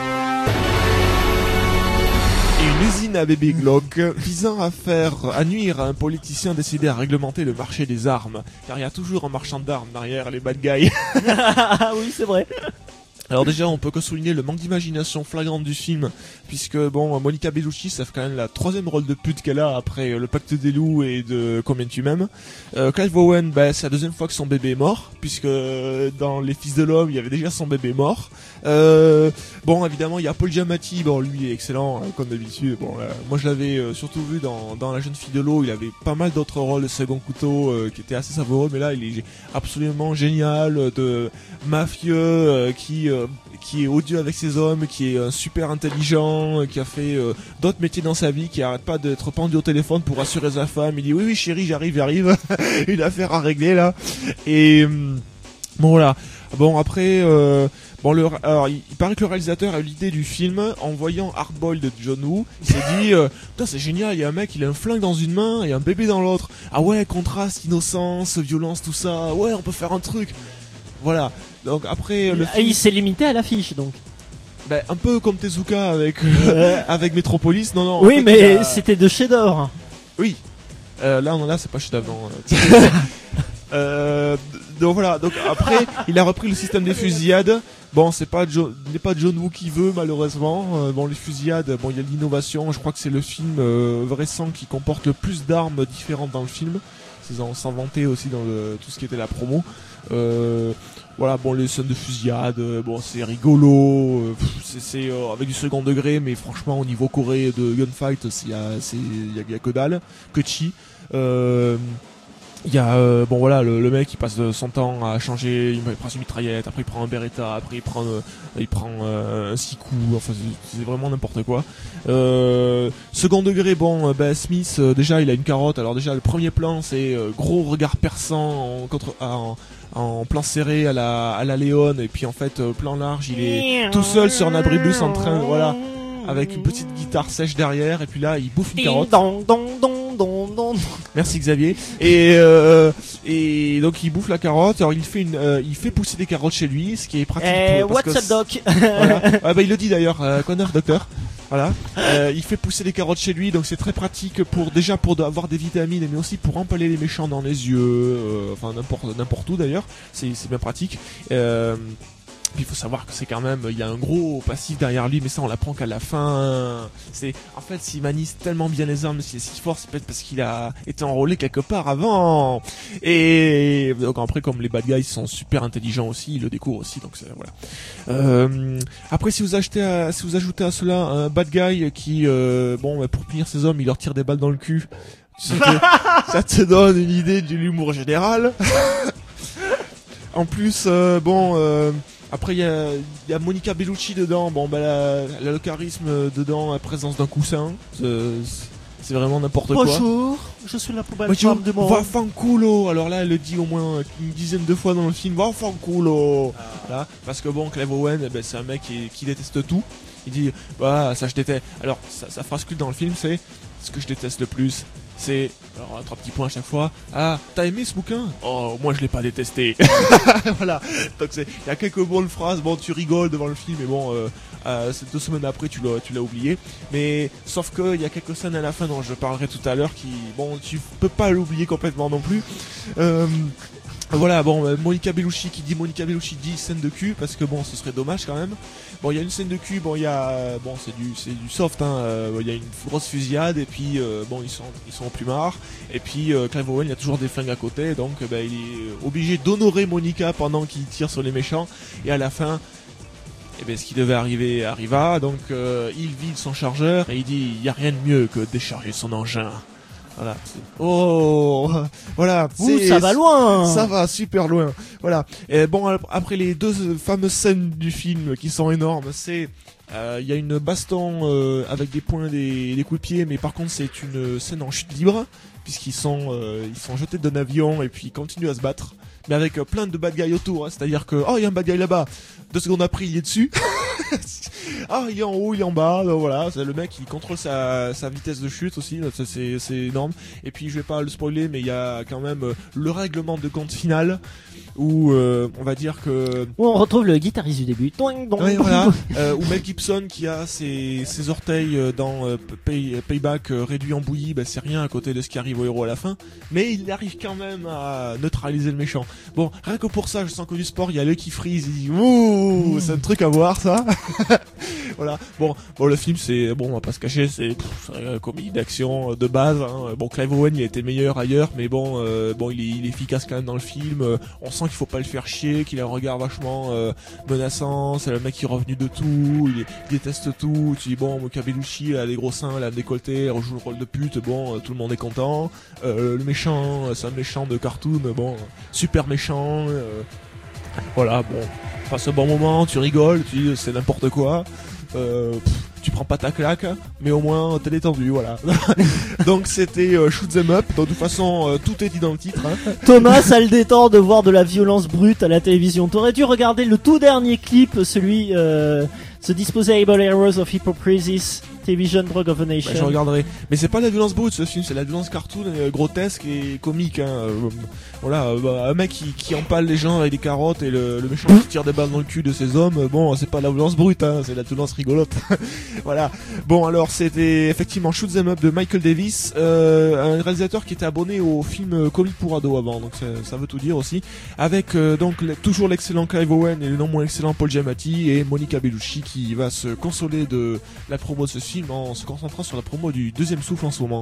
une usine à bébé glauque visant à nuire à un politicien décidé à réglementer le marché des armes, car il y a toujours un marchand d'armes derrière les bad guys. Ah oui, c'est vrai. Alors déjà, on peut que souligner le manque d'imagination flagrante du film, puisque bon, Monica Bellucci, ça fait quand même la troisième rôle de pute qu'elle a après Le Pacte des loups et de Combien tu m'aimes. Clive Owen, c'est la deuxième fois que son bébé est mort, puisque dans Les Fils de l'Homme, il y avait déjà son bébé mort. Bon, évidemment, il y a Paul Giamatti, bon, lui il est excellent, comme d'habitude. Bon, moi je l'avais surtout vu dans La Jeune Fille de l'eau, il avait pas mal d'autres rôles de second couteau qui étaient assez savoureux, mais là, il est absolument génial, de mafieux qui est odieux avec ses hommes, qui est super intelligent, qui a fait d'autres métiers dans sa vie, qui arrête pas d'être pendu au téléphone pour rassurer sa femme. Il dit oui chérie, j'arrive, une affaire à régler là. Et bon voilà. Bon après alors il paraît que le réalisateur a eu l'idée du film en voyant Hardboiled de John Woo. Il s'est dit putain, c'est génial, il y a un mec, il a un flingue dans une main et un bébé dans l'autre. Ah ouais, contraste, innocence, violence, tout ça. Ouais, on peut faire un truc. Voilà. Donc après le film, Il s'est limité à l'affiche, donc. un peu comme Tezuka avec Metropolis. Non. Oui, en fait, mais c'était de chef-d'œuvre. oui. Là, c'est pas chef-d'œuvre. Donc voilà. Donc après, il a repris le système des fusillades. Bon, n'est pas John Woo qui veut, malheureusement. Les fusillades, il y a de l'innovation. Je crois que c'est le film récent qui comporte le plus d'armes différentes dans le film. Ils ont s'en vanté aussi dans tout ce qui était la promo. Voilà, les scènes de fusillade, c'est rigolo, c'est avec du second degré, mais franchement au niveau Corée de gunfight, il y a que dalle, que chi. Il y a le mec il passe son temps à changer, il prend une mitraillette, après il prend un Beretta, après il prend un 6 coups, enfin c'est vraiment n'importe quoi. Second degré, Smith déjà il a une carotte. Alors déjà le premier plan c'est gros regard perçant en plan serré à la Léon, et puis en fait plan large il est tout seul sur un abribus en train, voilà, avec une petite guitare sèche derrière, et puis là il bouffe une carotte. Merci Xavier. Et donc il bouffe la carotte. Alors il fait pousser des carottes chez lui, ce qui est pratique. What's up, doc? Voilà. Il le dit d'ailleurs. Connor, docteur. Voilà. Il fait pousser des carottes chez lui, donc c'est très pratique pour avoir des vitamines, mais aussi pour empaler les méchants dans les yeux. Enfin n'importe où d'ailleurs. C'est bien pratique. Puis il faut savoir que c'est quand même, il y a un gros passif derrière lui, mais ça on l'apprend qu'à la fin. En fait, s'il manie tellement bien les armes, s'il est si fort, c'est peut-être parce qu'il a été enrôlé quelque part avant. Et donc après, comme les bad guys sont super intelligents aussi, ils le découvrent aussi, donc voilà. Après, si vous ajoutez à cela un bad guy qui, pour punir ses hommes, il leur tire des balles dans le cul, ça te donne une idée de l'humour général. En plus, après il y a Monica Bellucci dedans. Bon, elle a le charisme dedans, la présence d'un coussin. C'est vraiment n'importe quoi. Bonjour, je suis la poubelle Bonjour, femme de mon... va fanculo. Alors là, elle le dit au moins une dizaine de fois dans le film. Va fanculo. Là, parce que Clive Owen, c'est un mec qui déteste tout. Il dit, ça je déteste. Alors, sa phrase culte dans le film, c'est ce que je déteste le plus. C'est, alors 3 petits points à chaque fois. Ah, t'as aimé ce bouquin? Oh, moi je l'ai pas détesté. Voilà. Donc il y a quelques bonnes phrases. Bon, tu rigoles devant le film, mais c'est 2 semaines après tu l'as oublié. Mais sauf que il y a quelques scènes à la fin dont je parlerai tout à l'heure qui, tu peux pas l'oublier complètement non plus. Voilà, Monica Bellucci qui dit Monica Bellucci dit scène de cul parce que ce serait dommage quand même. Il y a une scène de cul, il y a c'est du soft hein, il y a une grosse fusillade et puis ils sont au plumard et puis Clive Owen il y a toujours des flingues à côté donc il est obligé d'honorer Monica pendant qu'il tire sur les méchants et à la fin ce qui devait arriver arriva donc il vide son chargeur et il dit il y a rien de mieux que décharger son engin. Voilà. Oh, voilà. Ça va loin. Ça va super loin. Voilà. Et après les 2 fameuses scènes du film qui sont énormes, c'est il y a une baston avec des poings, des coups de pied, mais par contre c'est une scène en chute libre puisqu'ils sont jetés d'un avion et puis ils continuent à se battre, mais avec plein de bad guys autour. Hein, c'est-à-dire que il y a un bad guy là-bas. 2 secondes après, il est dessus. Il est en haut, il est en bas. Voilà, c'est le mec qui contrôle sa vitesse de chute aussi. Là, c'est énorme. Et puis, je vais pas le spoiler, mais il y a quand même le règlement de compte final où on va dire que où on retrouve le guitariste du début. Ouais, voilà. Où Mel Gibson qui a ses orteils dans Payback réduits en bouillie, c'est rien à côté de ce qui arrive au héros à la fin. Mais il arrive quand même à neutraliser le méchant. Bon, rien que pour ça, je sens que du sport, il y a l'œil qui frise. Il dit ouh, c'est un truc à voir ça. Voilà. Bon, le film c'est on va pas se cacher, c'est une comédie d'action de base. Hein. Clive Owen il a été meilleur ailleurs, mais il est efficace quand même dans le film. On sent qu'il faut pas le faire chier, qu'il a un regard vachement menaçant. C'est le mec qui est revenu de tout, il déteste tout. Tu dis Monica Bellucci, elle a des gros seins, elle a un décolleté, elle rejoue le rôle de pute. Tout le monde est content. Le méchant, c'est un méchant de cartoon. Super méchant. Voilà, passe un bon moment, tu rigoles, tu dis c'est n'importe quoi. Tu prends pas ta claque, mais au moins t'es détendu, voilà. Donc c'était Shoot 'em Up. De toute façon, tout est dit dans le titre. Hein. Thomas, ça le détend de voir de la violence brute à la télévision. T'aurais dû regarder le tout dernier clip, celui The Disposable Heroes of Hypocrisis, Television Drug of a Nation. Je regarderai. Mais c'est pas de la violence brute ce film, c'est de la violence cartoon, grotesque et comique. Hein. Voilà, un mec qui empale les gens avec des carottes et le méchant qui tire des balles dans le cul de ses hommes. C'est pas de la violence brute, hein, c'est de la violence rigolote. Voilà. Alors c'était effectivement Shoot 'em Up de Michael Davis, un réalisateur qui était abonné au film comique pour ados avant, donc ça veut tout dire aussi. Avec toujours l'excellent Clive Owen et le non moins excellent Paul Giamatti et Monica Bellucci qui va se consoler de la promo de ce film en se concentrant sur la promo du Deuxième Souffle en ce moment.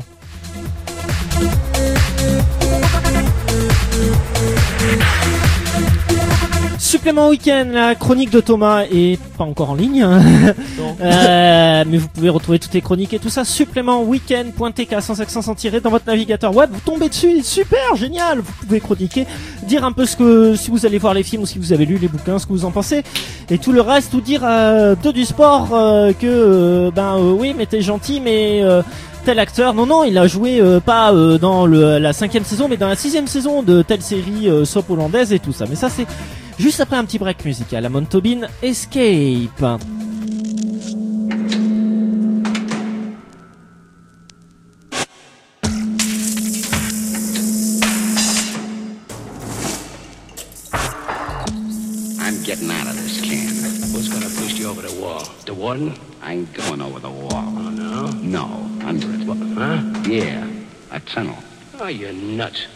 Supplément week-end, la chronique de Thomas est pas encore en ligne, hein. Mais vous pouvez retrouver toutes les chroniques et tout ça. Supplément week-end.tk sans accent sans tirer dans votre navigateur web. Vous tombez dessus, super, génial. Vous pouvez chroniquer, dire un peu si vous allez voir les films ou si vous avez lu les bouquins, ce que vous en pensez et tout le reste. Ou dire du sport oui, mais t'es gentil, mais tel acteur, non, il a joué pas dans la 5e saison, mais dans la 6e saison de telle série soap hollandaise et tout ça. Mais ça c'est juste après un petit break musical. Amon Tobin, Escape. I'm getting out of this can. Who's gonna push you over the wall? The warden? I ain't going over the wall. Oh, no? No, under it. What, huh? Yeah, a tunnel. Oh, you're nuts.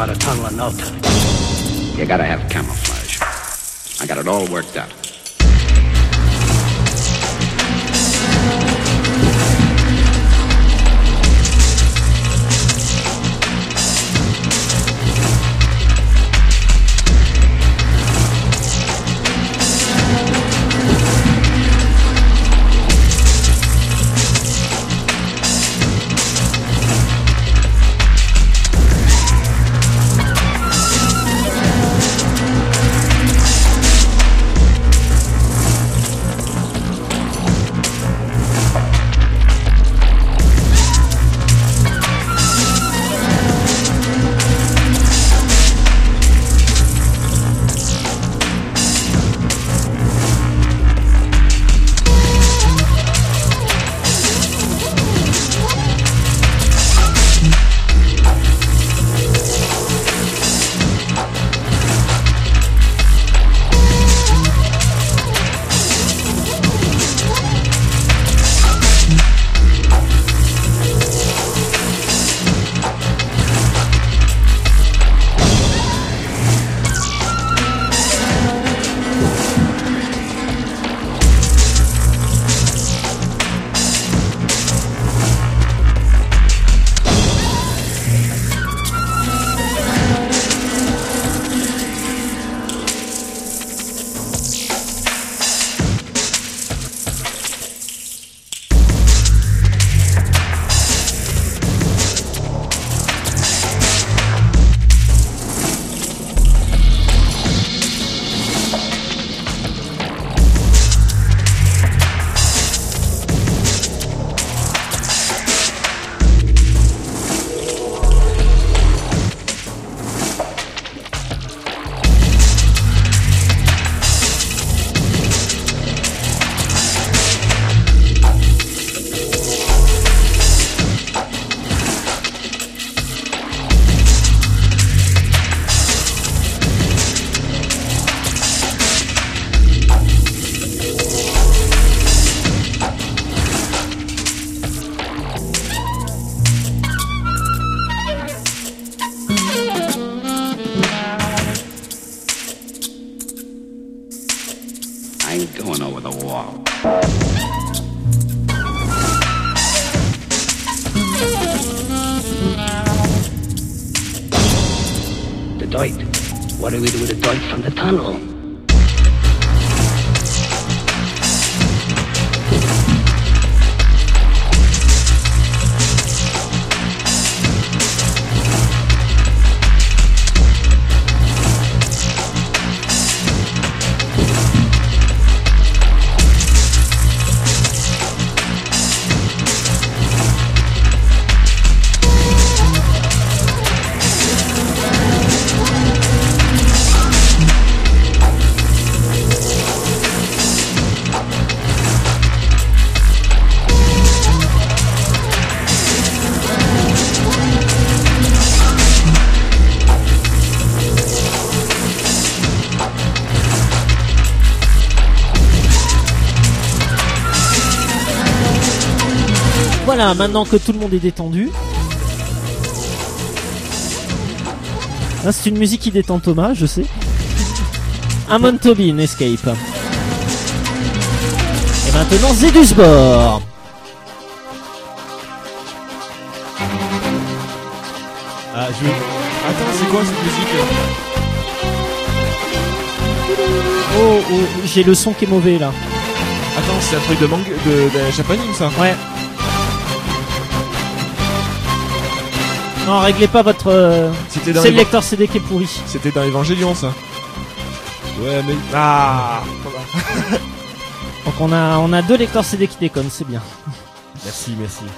out a tunnel in no time. You gotta have camouflage. I got it all worked out. I ain't going over the wall. The dirt. What do we do with the dirt from the tunnel? Voilà, maintenant que tout le monde est détendu. Ah, c'est une musique qui détend Thomas, je sais. Amon Tobin, Escape. Et maintenant Zedusbor. Ah, je vais... Attends, c'est quoi cette musique? Oh, j'ai le son qui est mauvais là. Attends, c'est un truc de manga, de Japanime ça? Ouais. Non, réglez pas votre... C'était dans c'est le lecteur CD qui est pourri. C'était dans Evangelion ça. Ouais, mais... Ah. Donc on a deux lecteurs CD qui déconnent, c'est bien. Merci.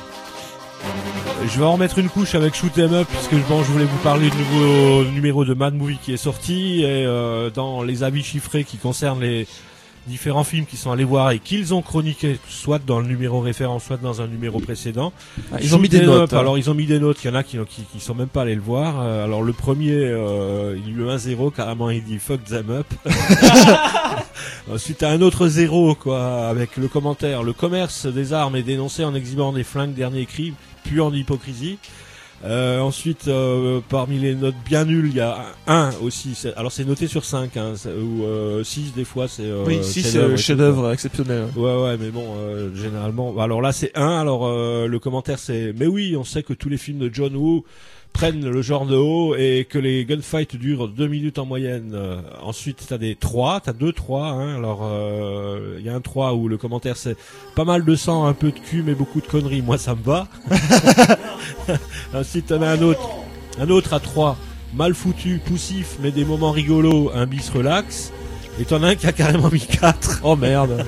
Je vais en remettre une couche avec Shoot 'em Up puisque je voulais vous parler du nouveau numéro de Mad Movie qui est sorti et dans les avis chiffrés qui concernent les différents films qu'ils sont allés voir et qu'ils ont chroniqués soit dans le numéro référent soit dans un numéro précédent. Ils ont mis des notes. Alors ils ont mis des notes, il y en a qui sont même pas allés le voir. Alors le premier il lui met un 0 carrément, il dit fuck them up. Ensuite un autre 0 quoi avec le commentaire: le commerce des armes est dénoncé en exhibant des flingues dernier cri, puant d'hypocrisie. Ensuite, parmi les notes bien nulles, il y a un aussi. Alors c'est noté sur 5, hein, ou 6 des fois. C'est oui, 6 c'est chef-d'œuvre exceptionnel. Ouais, mais bon, généralement. Alors là c'est 1. Alors le commentaire c'est, mais oui, on sait que tous les films de John Woo prennent le genre de haut et que les gunfights durent 2 minutes en moyenne. Ensuite, t'as des 3, t'as 2 3, hein. Alors, il y a un 3 où le commentaire c'est pas mal de sang, un peu de cul, mais beaucoup de conneries. Moi, ça me va. Ensuite, t'en as un autre à 3, mal foutu, poussif, mais des moments rigolos, un bis relax. Et t'en as un qui a carrément mis 4. Oh merde.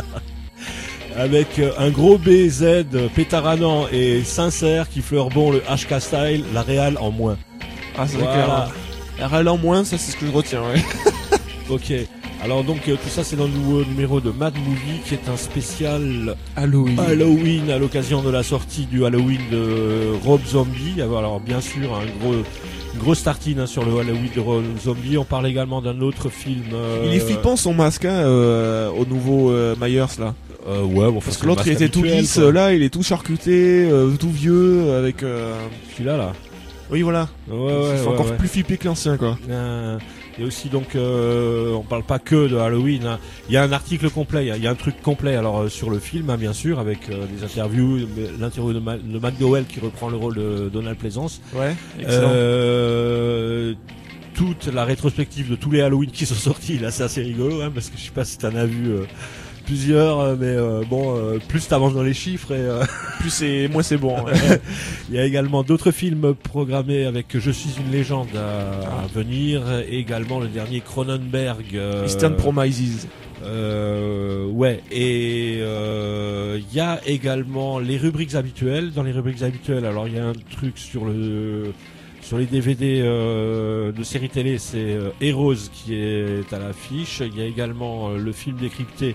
Avec un gros BZ pétaranant et sincère qui fleure bon le HK style, la réal en moins. Ah, c'est clair. La réal en moins, ça c'est ce que je retiens, ouais. Ok. Alors donc tout ça c'est dans le nouveau numéro de Mad Movie qui est un spécial Halloween à l'occasion de la sortie du Halloween de Rob Zombie. Alors bien sûr une grosse tartine, hein, sur le Halloween de Rob Zombie. On parle également d'un autre film. Il est flippant son masque, hein, au nouveau Myers là. Ouais, bon, parce que l'autre il était tout lisse, là il est tout charcuté, tout vieux avec. Celui-là là. Oui voilà. C'est encore plus flippé que l'ancien quoi. Et aussi donc on parle pas que de Halloween, hein. Il y a un article complet, il y a un truc complet alors sur le film, hein, bien sûr, avec des interviews, l'interview de McDowell qui reprend le rôle de Donald Pleasance. Ouais. Excellent. Toute la rétrospective de tous les Halloween qui sont sortis, là c'est assez rigolo, hein, parce que je sais pas si t'en as vu plusieurs, mais plus t'avances dans les chiffres et plus moins c'est bon. Ouais. Il y a également d'autres films programmés avec Je suis une légende à venir, et également le dernier Cronenberg. Eastern Promises. Ouais, et il y a également les rubriques habituelles. Dans les rubriques habituelles, alors il y a un truc sur les DVD de séries télé, c'est Heroes qui est à l'affiche. Il y a également le film décrypté.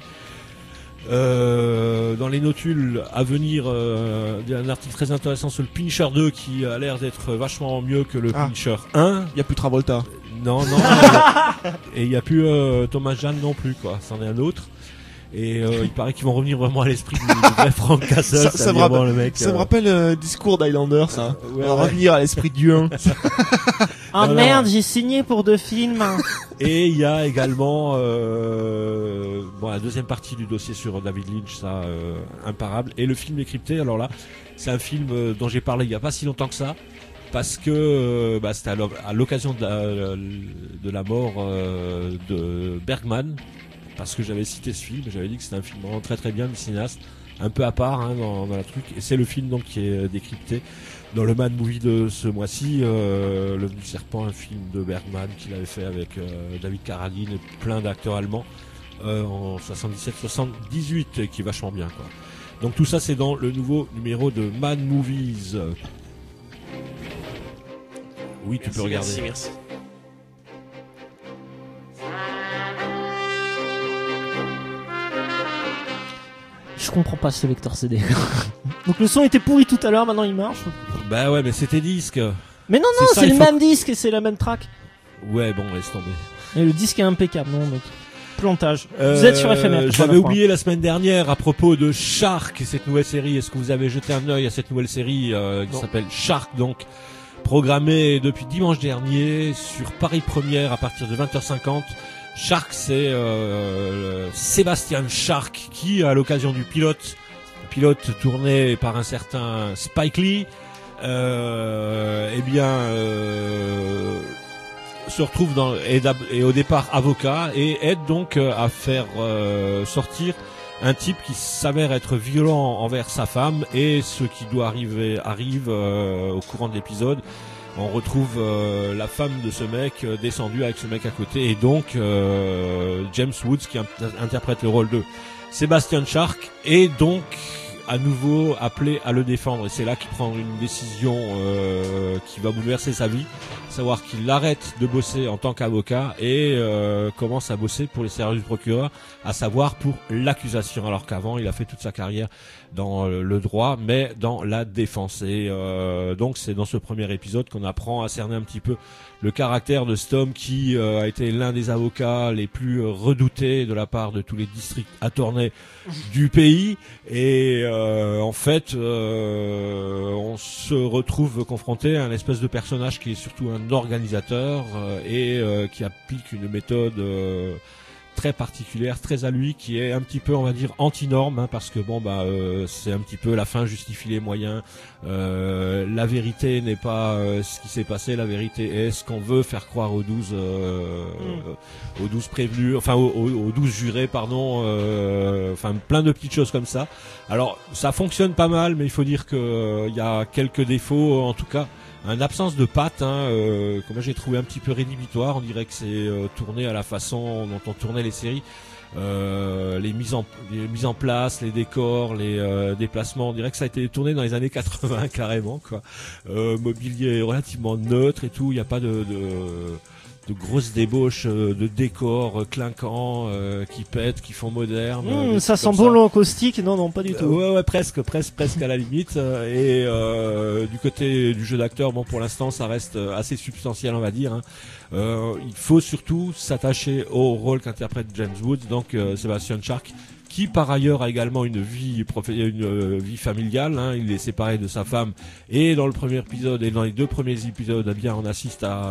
Dans les notules à venir, il y a un article très intéressant sur le Pincher 2 qui a l'air d'être vachement mieux que le Pincher 1. Il y a plus Travolta. Non. Et il y a plus Thomas Jane non plus, quoi. C'en est un autre. Et il paraît qu'ils vont revenir vraiment à l'esprit du vrai Frank Castle. Ça me rappelle discours d'Highlander, ça. On va revenir à l'esprit de Dieu. Ah merde, j'ai signé pour 2 films. Et il y a également la deuxième partie du dossier sur David Lynch, ça imparable. Et le film décrypté, alors là, c'est un film dont j'ai parlé il y a pas si longtemps que ça, parce que c'était à l'occasion de la mort de Bergman. Parce que j'avais cité ce film, j'avais dit que c'était un film vraiment très très bien du cinéaste, un peu à part, hein, dans la truc, et c'est le film donc qui est décrypté dans le Mad Movie de ce mois-ci, Le Venu du Serpent, un film de Bergman qu'il avait fait avec David Carradine et plein d'acteurs allemands en 77-78, qui est vachement bien, quoi. Donc tout ça c'est dans le nouveau numéro de Mad Movies. Oui, tu peux regarder. Merci. Je comprends pas ce lecteur CD. Donc le son était pourri tout à l'heure, maintenant il marche. Bah ouais, mais c'était disque. Mais non, c'est le même disque et c'est la même track. Ouais, bon, laisse tomber. Et le disque est impeccable, non mec. Plantage. Vous êtes sur FMR. J'avais oublié la semaine dernière à propos de Shark, cette nouvelle série. Est-ce que vous avez jeté un œil à cette nouvelle série qui s'appelle Shark, donc programmée depuis dimanche dernier sur Paris Première à partir de 20h50. Shark, c'est Sébastien Shark qui, à l'occasion du pilote tourné par un certain Spike Lee, se retrouve et au départ avocat et aide donc à faire sortir un type qui s'avère être violent envers sa femme, et ce qui doit arrive au courant de l'épisode. On retrouve la femme de ce mec descendue avec ce mec à côté, et donc James Woods qui interprète le rôle de Sébastien Shark est donc à nouveau appelé à le défendre, et c'est là qu'il prend une décision qui va bouleverser sa vie, savoir qu'il arrête de bosser en tant qu'avocat et commence à bosser pour les services du procureur, à savoir pour l'accusation, alors qu'avant il a fait toute sa carrière dans le droit, mais dans la défense. Et donc c'est dans ce premier épisode qu'on apprend à cerner un petit peu le caractère de cet homme qui a été l'un des avocats les plus redoutés de la part de tous les districts attorney du pays, et en fait, on se retrouve confronté à un espèce de personnage qui est surtout un organisateur et qui applique une méthode très particulière, très à lui, qui est un petit peu, on va dire, anti-norme, hein, parce que bon, c'est un petit peu la fin justifie les moyens. La vérité n'est pas ce qui s'est passé, la vérité est ce qu'on veut faire croire aux 12 prévenus, enfin aux 12 jurés, pardon, enfin plein de petites choses comme ça. Alors ça fonctionne pas mal, mais il faut dire que il y a quelques défauts, en tout cas. Une absence de patte, que moi j'ai trouvé un petit peu rédhibitoire. On dirait que c'est tourné à la façon dont on tournait les séries. Les mises en place, les décors, les déplacements. On dirait que ça a été tourné dans les années 80 carrément, quoi. Mobilier relativement neutre et tout. Il n'y a pas de grosses débauches de décors clinquants qui pètent, qui font moderne. Ça sent bon l'encaustique. Non, pas du tout. Ouais, presque à la limite. Et du côté du jeu d'acteur, bon, pour l'instant, ça reste assez substantiel, on va dire. Hein. Il faut surtout s'attacher au rôle qu'interprète James Woods, donc Sebastian Shark, qui par ailleurs a également une vie familiale, hein. Il est séparé de sa femme, et dans le premier épisode et dans les 2 premiers épisodes, eh bien on assiste à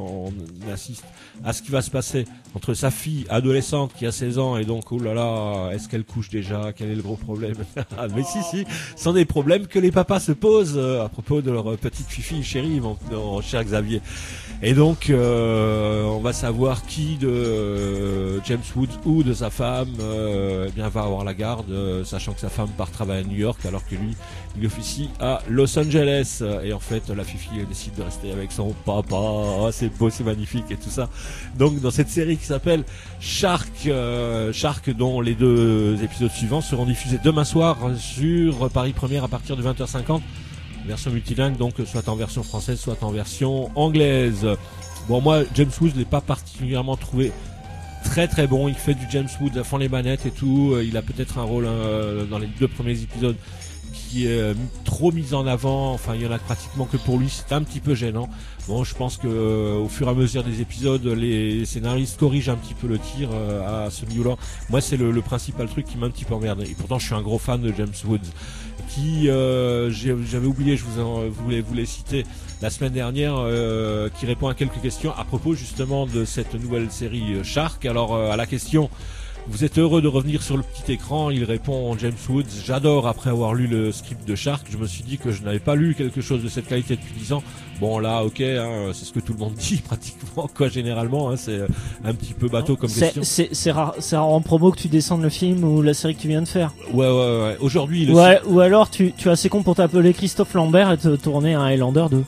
ce qui va se passer entre sa fille adolescente qui a 16 ans et donc oh là là, est-ce qu'elle couche déjà, quel est le gros problème? Mais si, ce sont des problèmes que les papas se posent à propos de leur petite fille chérie, mon cher Xavier. Et donc on va savoir qui de James Woods ou de sa femme bien va avoir la garde, sachant que sa femme part travailler à New York alors que lui il officie à Los Angeles. Et en fait la fifi elle décide de rester avec son papa. Oh, c'est beau, c'est magnifique et tout ça. Donc dans cette série qui s'appelle Shark, dont les 2 épisodes suivants seront diffusés demain soir sur Paris Première à partir de 20h50. Version multilingue, donc soit en version française, soit en version anglaise. Bon, moi, James Woods, je l'ai pas particulièrement trouvé très très bon. Il fait du James Woods à fond les manettes et tout. Il a peut-être un rôle dans les 2 premiers épisodes qui est trop mis en avant. Enfin, il y en a pratiquement que pour lui. C'est un petit peu gênant. Bon, je pense que au fur et à mesure des épisodes, les scénaristes corrigent un petit peu le tir à ce niveau-là. Moi, c'est le principal truc qui m'a un petit peu emmerdé. Et pourtant, je suis un gros fan de James Woods. Qui j'avais oublié, je voulais vous les citer la semaine dernière, qui répond à quelques questions à propos justement de cette nouvelle série Shark. Alors à la question vous êtes heureux de revenir sur le petit écran, il répond James Woods: j'adore, après avoir lu le script de Shark, je me suis dit que je n'avais pas lu quelque chose de cette qualité depuis 10 ans. Bon là ok, hein, c'est ce que tout le monde dit pratiquement, quoi, généralement, hein, c'est un petit peu bateau comme question. C'est rare en promo que tu descendes le film ou la série que tu viens de faire. Ouais. Aujourd'hui ou alors tu es assez con pour t'appeler Christophe Lambert et te tourner un Highlander 2.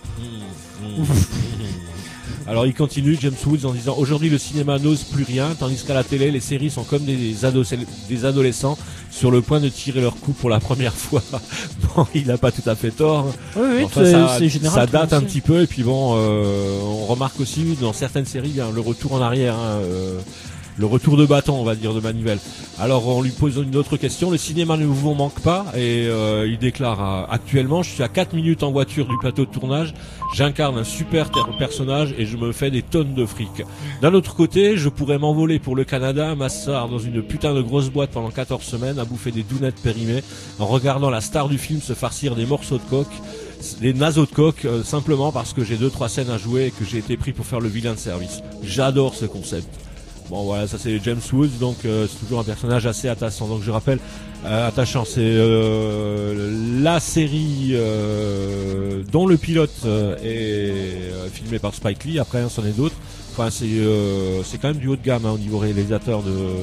Alors il continue, James Woods, en disant: aujourd'hui le cinéma n'ose plus rien, tandis qu'à la télé les séries sont comme des adolescents sur le point de tirer leur coup pour la première fois. Bon, il n'a pas tout à fait tort. Oui, enfin, c'est général. Ça date un petit peu, et puis bon, on remarque aussi dans certaines séries le retour en arrière. Hein, le retour de bâton, on va dire, de manivelle. Alors on lui pose une autre question: le cinéma ne vous manque pas? Et il déclare: actuellement je suis à 4 minutes en voiture du plateau de tournage, j'incarne un super personnage et je me fais des tonnes de fric. D'un autre côté, je pourrais m'envoler pour le Canada, m'asseoir dans une putain de grosse boîte pendant 14 semaines à bouffer des dounettes périmées en regardant la star du film se farcir des morceaux de coke, des naseaux de coke, simplement parce que j'ai 2-3 scènes à jouer et que j'ai été pris pour faire le vilain de service. J'adore ce concept. Bon voilà, ça c'est James Woods, donc c'est toujours un personnage assez attachant. Donc je rappelle, attachant, c'est la série dont le pilote est filmé par Spike Lee. Après, c'en est d'autres. Enfin, c'est quand même du haut de gamme, hein, au niveau réalisateur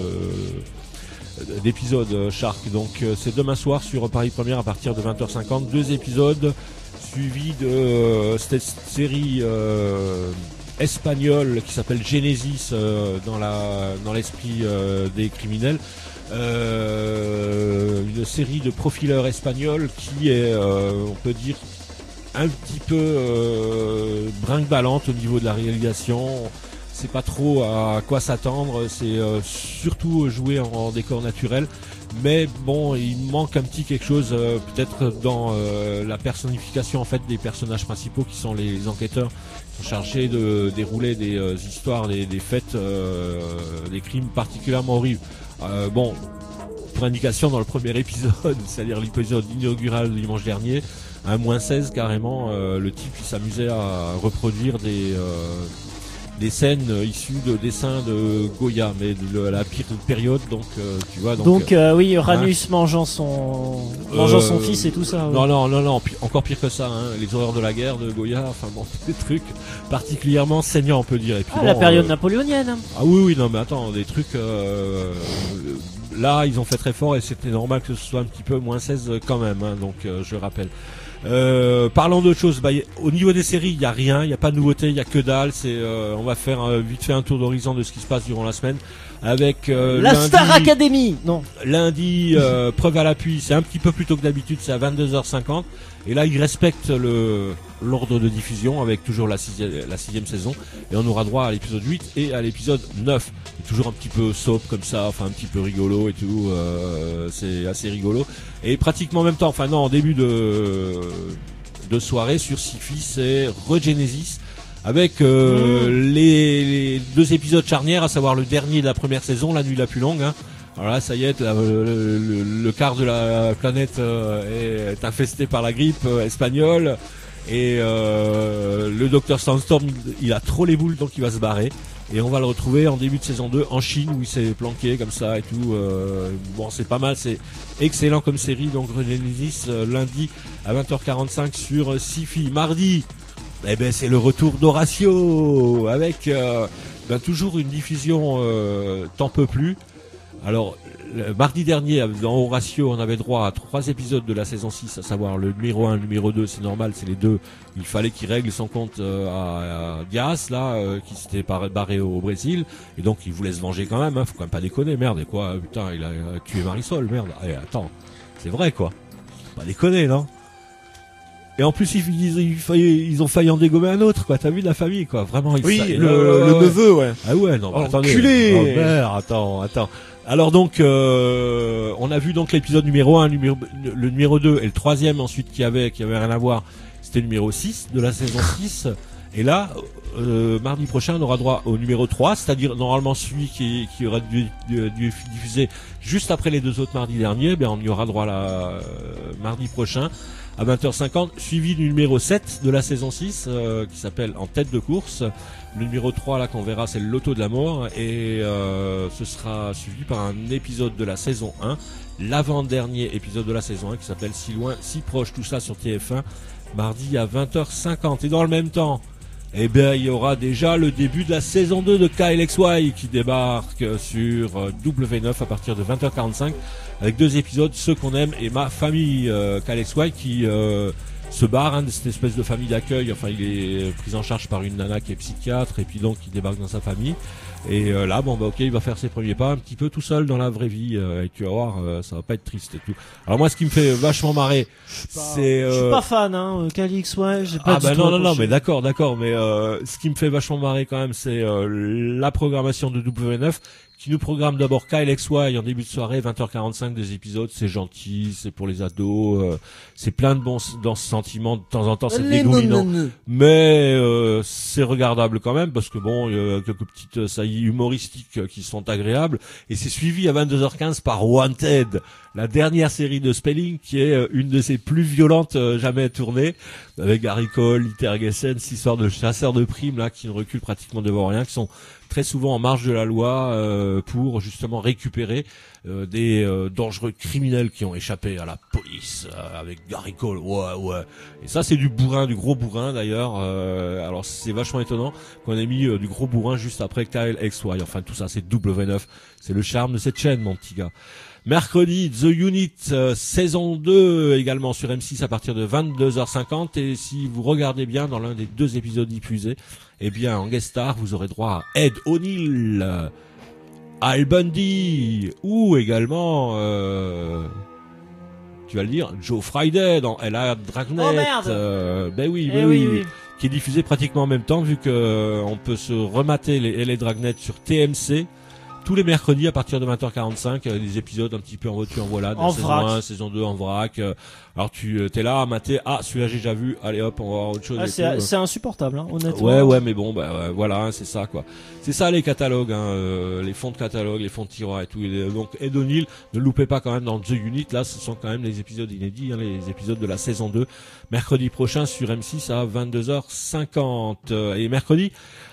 d'épisodes Shark. Donc c'est demain soir sur Paris Première à partir de 20h50. 2 épisodes suivis de cette série espagnol qui s'appelle Genesis, dans l'esprit des criminels, une série de profileurs espagnols qui est, on peut dire, un petit peu brinque-ballante au niveau de la réalisation. C'est pas trop à quoi s'attendre, c'est surtout joué en décor naturel. Mais bon, il manque un petit quelque chose, peut-être dans la personnification en fait des personnages principaux qui sont les enquêteurs, qui sont chargés de dérouler des histoires, des faits, des crimes particulièrement horribles. Bon, pour indication dans le premier épisode, c'est-à-dire l'épisode inaugural de dimanche dernier, à -16 carrément, le type il s'amusait à reproduire des scènes issues de dessins de Goya, mais de la pire période, donc tu vois. Donc oui, Uranus mangeant son fils et tout ça. Ouais. Non, encore pire que ça, hein, les horreurs de la guerre de Goya, enfin bon, des trucs particulièrement saignants, on peut dire. Et puis, la période napoléonienne. Ah oui, non mais attends, des trucs. Là, ils ont fait très fort et c'était normal que ce soit un petit peu -16 quand même, hein, donc je rappelle. Parlons d'autre chose. Au niveau des séries, il y a rien, il y a pas de nouveauté, il y a que dalle. On va faire vite fait un tour d'horizon de ce qui se passe durant la semaine avec la lundi, Star Academy. Non. Lundi, preuve à l'appui, c'est un petit peu plus tôt que d'habitude, c'est à 22h50. Et là, ils respectent l'ordre de diffusion avec toujours la sixième saison. Et on aura droit à l'épisode 8 et à l'épisode 9. C'est toujours un petit peu soap comme ça, enfin un petit peu rigolo et tout. C'est assez rigolo. Et pratiquement en même temps, enfin non, en début de soirée sur Syfy, c'est Regenesis. Avec les 2 épisodes charnières, à savoir le dernier de la première saison, la nuit la plus longue. Hein. Alors là, ça y est, le quart de la planète est infesté par la grippe espagnole. Et le Dr Sandstorm, il a trop les boules, donc il va se barrer. Et on va le retrouver en début de saison 2 en Chine, où il s'est planqué comme ça et tout. Bon, c'est pas mal, c'est excellent comme série. Donc Regenesis, lundi à 20h45 sur Syfy. Mardi, c'est le retour d'Horatio, avec toujours une diffusion t'en peux plus. Alors, le mardi dernier, dans Horatio, on avait droit à 3 épisodes de la saison 6, à savoir le numéro 1, le numéro 2, c'est normal, c'est les deux. Il fallait qu'il règle son compte à Diaz, là, qui s'était barré au Brésil. Et donc, il voulait se venger quand même, hein, faut quand même pas déconner, merde, et quoi, putain, il a tué Marisol, merde. Allez, attends, c'est vrai, quoi. Pas déconner, non? Et en plus, ils ont failli en dégommer un autre, quoi. T'as vu la famille, quoi. Vraiment, le neveu, ouais. Ah ouais, non, attendez. Enculé. Oh, merde, attends. Alors donc, on a vu donc l'épisode numéro 1, le numéro 2 et le troisième ensuite qui avait rien à voir. C'était le numéro 6 de la saison 6. Et là, mardi prochain, on aura droit au numéro 3, c'est-à-dire normalement celui qui aura dû diffuser juste après les 2 autres mardis derniers. On y aura droit mardi prochain à 20h50, suivi du numéro 7 de la saison 6 qui s'appelle En tête de course. Le numéro 3 là qu'on verra, c'est le loto de la mort, et ce sera suivi par un épisode de la saison 1, l'avant-dernier épisode de la saison 1 qui s'appelle Si loin, si proche, tout ça sur TF1 mardi à 20h50. Et dans le même temps, il y aura déjà le début de la saison 2 de KLXY qui débarque sur W9 à partir de 20h45 avec 2 épisodes, Ceux qu'on aime et Ma famille. KLXY qui se barre de cette espèce de famille d'accueil. Enfin, il est pris en charge par une nana qui est psychiatre et puis donc il débarque dans sa famille. Et là, il va faire ses premiers pas un petit peu tout seul dans la vraie vie. Et tu vas voir, ça va pas être triste et tout. Alors moi, ce qui me fait vachement marrer, c'est... Je suis pas fan, hein, KLXY, j'ai pas du tout non, mais d'accord, mais ce qui me fait vachement marrer quand même, c'est la programmation de W9 qui nous programme d'abord KLXY en début de soirée, 20h45 des épisodes. C'est gentil, c'est pour les ados, c'est plein de bons dans ce sentiment, de temps en temps c'est dégoulinant, mais c'est regardable quand même parce que bon, il y a quelques petites saillies humoristiques qui sont agréables, et c'est suivi à 22h15 par Wanted, la dernière série de Spelling qui est une de ses plus violentes jamais tournées, avec Gary Cole, Liter Gessen, cette histoire de chasseurs de primes là qui ne reculent pratiquement devant rien, qui sont très souvent en marge de la loi pour justement récupérer des dangereux criminels qui ont échappé à la police, avec Gary Cole, ouais. Et ça c'est du bourrin, du gros bourrin d'ailleurs. Alors c'est vachement étonnant qu'on ait mis du gros bourrin juste après KLXY. Enfin tout ça c'est W9, c'est le charme de cette chaîne mon petit gars. Mercredi, The Unit, saison 2 également sur M6 à partir de 22h50, et si vous regardez bien dans l'un des 2 épisodes diffusés, en guest star vous aurez droit à Ed O'Neill, Al Bundy, ou également tu vas le dire, Joe Friday dans Ella Dragnet. Oh merde. Oui, qui est diffusé pratiquement en même temps, vu que on peut se remater les Ella Dragnet sur TMC, tous les mercredis à partir de 20h45, des épisodes un petit peu en voiture, voilà, de En saison vrac. 1, saison 2 en vrac. Alors tu t'es là à mater, celui-là j'ai déjà vu, allez hop, on va voir autre chose. Ah, et tout. c'est insupportable, hein, honnêtement. Ouais, mais bon, voilà, hein, c'est ça quoi. C'est ça les catalogues, hein, les fonds de catalogue, les fonds de tiroir et tout. Donc Ed O'Neill, ne loupez pas quand même dans The Unit. Là, ce sont quand même les épisodes inédits, hein, les épisodes de la saison 2. Mercredi prochain sur M6 à 22h50. Et mercredi,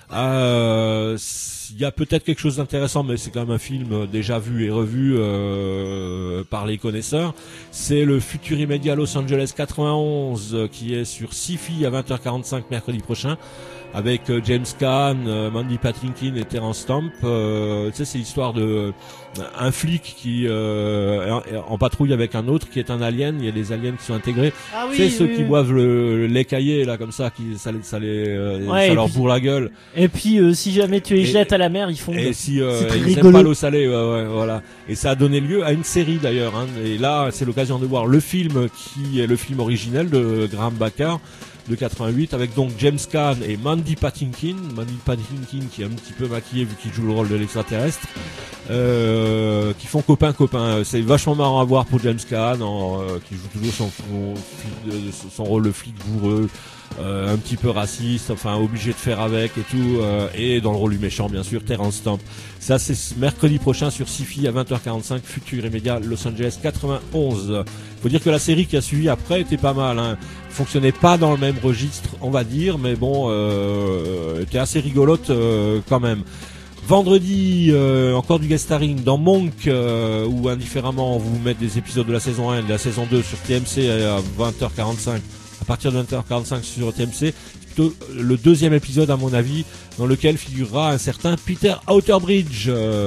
il y a peut-être quelque chose d'intéressant, mais c'est quand même un film déjà vu et revu par les connaisseurs. C'est le futur immédiat Los Angeles 91 qui est sur Sci-Fi à 20h45 mercredi prochain, avec James Caan, Mandy Patinkin et Terence Stamp. Tu sais, c'est l'histoire de un flic qui en patrouille avec un autre qui est un alien. Il y a des aliens qui sont intégrés. Ah oui, Tu sais, ceux oui, qui oui. boivent le lait caillé là comme ça, qui ça Ouais, leur et puis- bourre la gueule. Et puis, si jamais tu les Et- jettes à la mer, ils font. Et si C'est très ils rigolo. aiment pas l'eau salée, ouais, voilà. Et ça a donné lieu à une série d'ailleurs. Hein. Et là, c'est l'occasion de voir le film qui est le film originel de Graham Baker de 88, avec donc James Caan et Mandy Patinkin qui est un petit peu maquillé vu qu'il joue le rôle de l'extraterrestre, qui font copain. C'est vachement marrant à voir pour James Caan, qui joue toujours son rôle de flic bourreux. Un petit peu raciste, enfin obligé de faire avec et tout, et dans le rôle du méchant bien sûr, Terence Stamp. Ça c'est mercredi prochain sur Sci-Fi à 20h45, futur immédiat Los Angeles 91. Faut dire que la série qui a suivi après était pas mal, hein. Fonctionnait pas dans le même registre, on va dire, mais bon, était assez rigolote quand même. Vendredi, encore du guest starring dans Monk, où indifféremment on vous met des épisodes de la saison 1 et de la saison 2 sur TMC à 20h45. À partir de 20h45 sur TMC, c'est plutôt le deuxième épisode à mon avis, dans lequel figurera un certain Peter Outerbridge,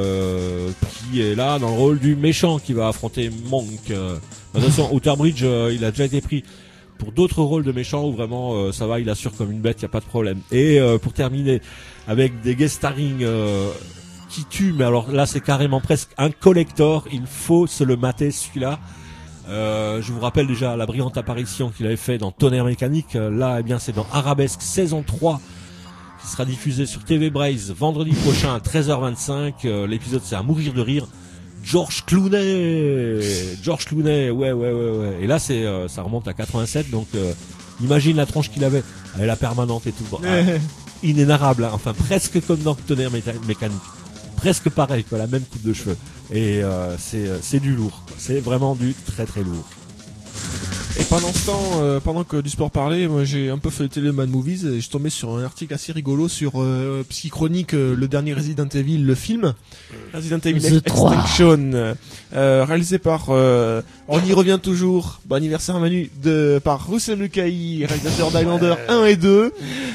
qui est là dans le rôle du méchant qui va affronter Monk. Attention, Outerbridge, il a déjà été pris pour d'autres rôles de méchants où vraiment ça va, il assure comme une bête, y a pas de problème. Et pour terminer avec des guest starring qui tuent, mais alors là c'est carrément presque un collector, il faut se le mater celui-là. Je vous rappelle déjà la brillante apparition qu'il avait fait dans Tonnerre Mécanique. Là, eh bien, c'est dans Arabesque saison 3 qui sera diffusé sur TV Braze vendredi prochain à 13h25. L'épisode, c'est à mourir de rire. George Clooney, ouais. Et là, ça remonte à 87, donc imagine la tronche qu'il avait avec la permanente et tout. Inénarrable, hein. Enfin presque comme dans Tonnerre Mécanique. Presque pareil, quoi, la même coupe de cheveux. Et c'est du lourd, quoi. C'est vraiment du très très lourd. Et pendant ce temps, pendant que du sport parlait, moi j'ai un peu feuilleté les Mad Movies et je suis tombé sur un article assez rigolo sur Psychronique, le dernier Resident Evil, le film Resident Evil The 3. Extinction, réalisé par, on y revient toujours, bon anniversaire Manu, par Russell Mulcahy, réalisateur d'Highlander 1 et 2.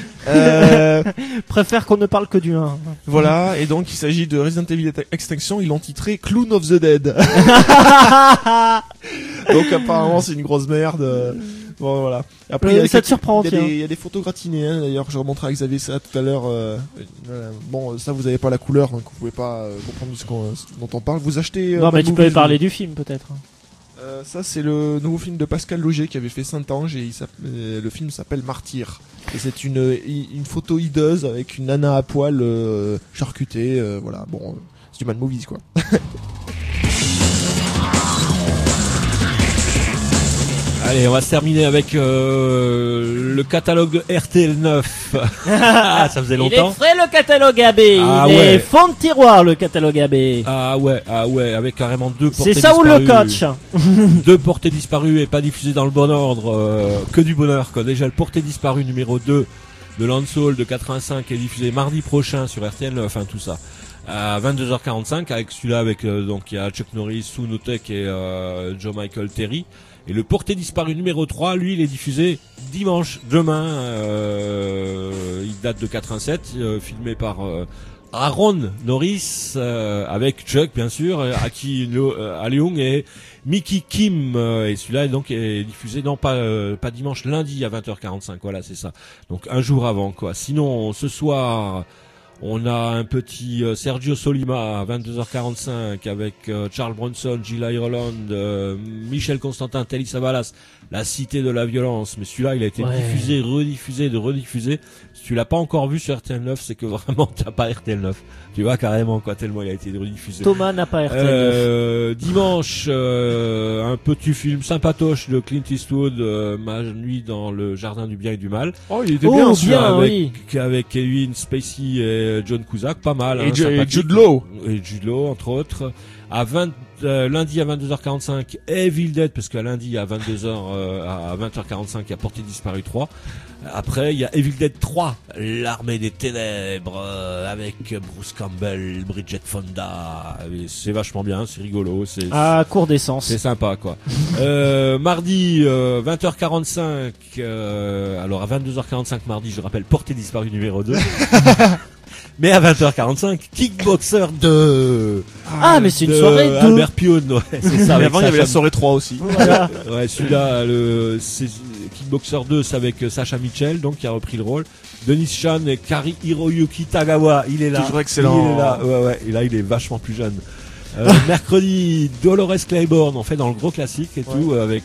Préfère qu'on ne parle que du 1. Voilà, et donc il s'agit de Resident Evil Extinction, ils l'ont titré Clown of the Dead. Donc apparemment c'est une grosse merde. Bon voilà. Après il y a Ça te surprend, tiens. il y a des photos gratinées, hein. D'ailleurs je remontrerai à Xavier ça tout à l'heure. Bon ça vous avez pas la couleur donc vous pouvez pas comprendre dont on parle. Vous achetez. Non, mais Mad tu peux Movies, parler du film, peut-être. ça c'est le nouveau film de Pascal Loger qui avait fait Saint-Ange et le film s'appelle Martyr. Et c'est une photo hideuse avec une nana à poil charcutée. Voilà bon c'est du Mad Movies quoi. Allez, on va se terminer avec le catalogue RTL 9. Ah, ça faisait Il longtemps. est frais le catalogue AB. Ah Il ouais. est fond de tiroir le catalogue AB. Ah ouais, avec carrément deux portées C'est ça ou disparues. le coach? Deux portées disparues et pas diffusées dans le bon ordre, que du bonheur quoi. Déjà le portée disparu numéro 2 de Lansall de 85 est diffusé mardi prochain sur RTL, enfin tout ça. À 22h45 avec celui-là avec donc il y a Chuck Norris, Sue Notek et Joe Michael Terry. Et le porté disparu numéro 3, lui, il est diffusé dimanche, demain. Il date de 87, filmé par Aaron Norris, avec Chuck, bien sûr, Aki Leung et Mickey Kim. Et celui-là, donc, est diffusé, non, pas dimanche, lundi à 20h45. Voilà, c'est ça. Donc, un jour avant, quoi. Sinon, ce soir, On a un petit Sergio Solima à 22h45 avec Charles Bronson, Gilles Ireland, Michel Constantin, Telly Savalas, La Cité de la Violence. Mais celui-là, il a été diffusé, rediffusé. Si tu l'as pas encore vu sur RTL 9, c'est que vraiment t'as pas RTL 9. Tu vois carrément quoi, tellement il a été rediffusé. Thomas n'a pas RTL 9. Dimanche, un petit film sympatoche de Clint Eastwood, Ma nuit dans le jardin du bien et du mal. Oh, il était bien, bien, avec Kevin Spacey et John Cusack, pas mal. Et hein, Jude Law. Et Jude Law, entre autres. Lundi à 22h45, Evil Dead, parce que lundi à 20h45, il y a Portée disparue 3. Après, il y a Evil Dead 3, l'armée des ténèbres, avec Bruce Campbell, Bridget Fonda. Et c'est vachement bien, c'est rigolo, à court d'essence. C'est sympa, quoi. Mardi, 20h45, alors à 22h45 mardi, je rappelle, Portée disparue numéro 2. Mais à 20h45, Kickboxer 2. Mais c'est une soirée 2. Albert Pioune, ouais, c'est ça. Mais avant, il y avait la soirée 3 aussi. Voilà. Ouais, celui-là, c'est Kickboxer 2, c'est avec Sacha Mitchell, donc, qui a repris le rôle. Denis Chan et Kari Hiroyuki Tagawa, il est là. Toujours excellent. Il est là, ouais, et là, il est vachement plus jeune. Mercredi, Dolores Claiborne, on fait dans le gros classique et tout, avec,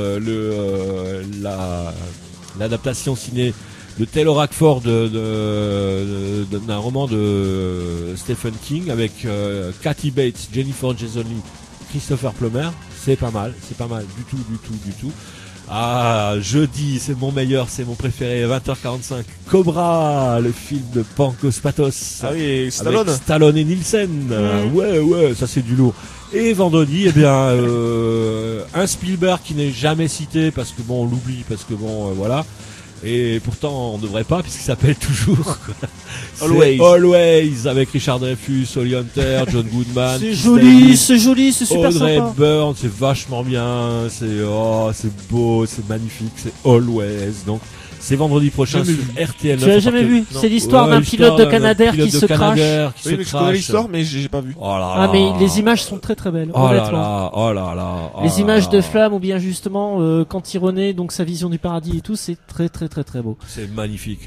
l'adaptation ciné de Taylor Hackford d'un roman de Stephen King avec Kathy Bates, Jennifer Jason Leigh, Christopher Plummer. C'est pas mal du tout. Ah, jeudi, c'est mon meilleur, c'est mon préféré, 20h45, Cobra, le film de Pankos Patos. Ah oui, Stallone. Avec Stallone et Nielsen. Ouais, ça c'est du lourd. Et vendredi, un Spielberg qui n'est jamais cité parce que bon, on l'oublie, parce que bon, voilà. Et pourtant, on devrait pas, puisqu'il s'appelle toujours Always, avec Richard Dreyfuss, Holly Hunter, John Goodman. C'est joli, c'est super Audrey sympa. Hepburn, c'est vachement bien, c'est beau, c'est magnifique, c'est Always. Donc, c'est vendredi prochain sur RTL 9. Tu l'as jamais vu? C'est l'histoire d'un pilote de Canadair qui se crache. Oui, mais je connais l'histoire, mais j'ai pas vu. Oh là là. Mais les images sont très très belles, honnêtement. Oh là là. Les images de flammes ou bien justement quand il renaît, donc sa vision du paradis et tout, c'est très très très très beau. C'est magnifique.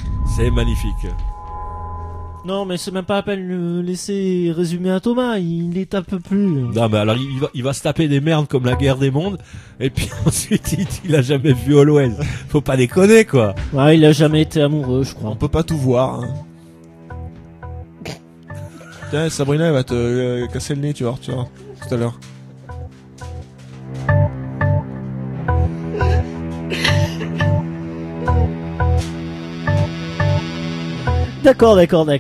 Non, mais c'est même pas à peine le laisser résumer à Thomas, il les tape plus. Non, mais alors il va se taper des merdes comme la guerre des mondes, et puis ensuite il a jamais vu Always. Faut pas déconner, quoi. Ouais, il a jamais été amoureux, je crois. On peut pas tout voir. Hein. Tiens, Sabrina, elle va te casser le nez, tu vois, tout à l'heure. D'accord.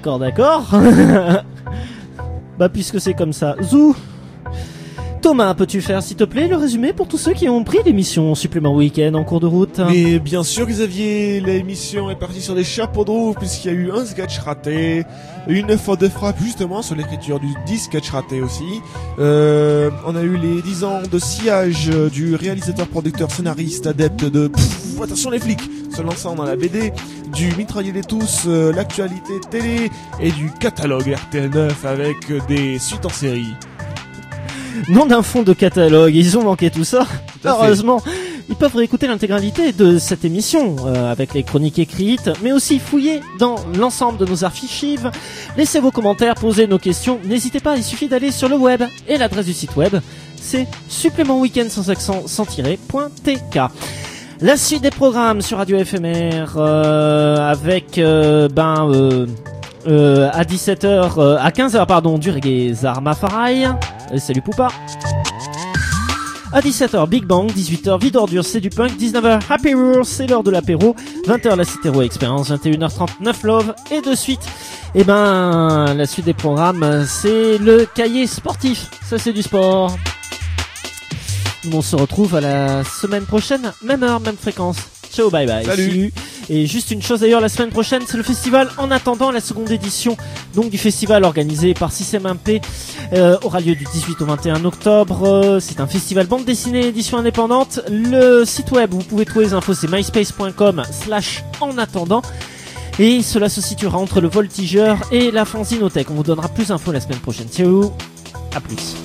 Bah, puisque c'est comme ça. Zou. Thomas, peux-tu faire, s'il te plaît, le résumé pour tous ceux qui ont pris l'émission Supplément Week-end en cours de route? Mais bien sûr, Xavier, l'émission est partie sur des chapeaux de roue, puisqu'il y a eu un sketch raté, une faute de frappe, justement, sur l'écriture du 10 sketch raté aussi. On a eu les 10 ans de sillage du réalisateur, producteur, scénariste, adepte de... attention les flics, se lançant dans la BD, du mitrailler les tous, l'actualité télé, et du catalogue RTL9 avec des suites en série. Nom d'un fond de catalogue, ils ont manqué tout ça. Heureusement, ils peuvent réécouter l'intégralité de cette émission avec les chroniques écrites, mais aussi fouiller dans l'ensemble de nos archives. Laissez vos commentaires, posez nos questions. N'hésitez pas, il suffit d'aller sur le web. Et l'adresse du site web, c'est supplémentweekend sans accent sans tiret.tk. La suite des programmes sur Radio FMR avec à 17h, à 15h pardon, du reggae Zarma Farai. Salut Poupa. À 17h Big Bang, 18h Vie d'ordure, c'est du punk, 19h Happy Hour, c'est l'heure de l'apéro, 20h la Citéro Expérience, 21h39 Love, et de suite, la suite des programmes, c'est le cahier sportif, ça c'est du sport. On se retrouve à la semaine prochaine, même heure, même fréquence. Ciao, bye bye. Salut. Et juste une chose d'ailleurs, la semaine prochaine, c'est le festival En attendant, la seconde édition donc du festival organisé par 6MP aura lieu du 18 au 21 octobre. C'est un festival bande dessinée édition indépendante. Le site web, vous pouvez trouver les infos, c'est myspace.com/en attendant. Et cela se situera entre le Voltigeur et la Fanzinothèque. On vous donnera plus d'infos la semaine prochaine. Ciao, à plus.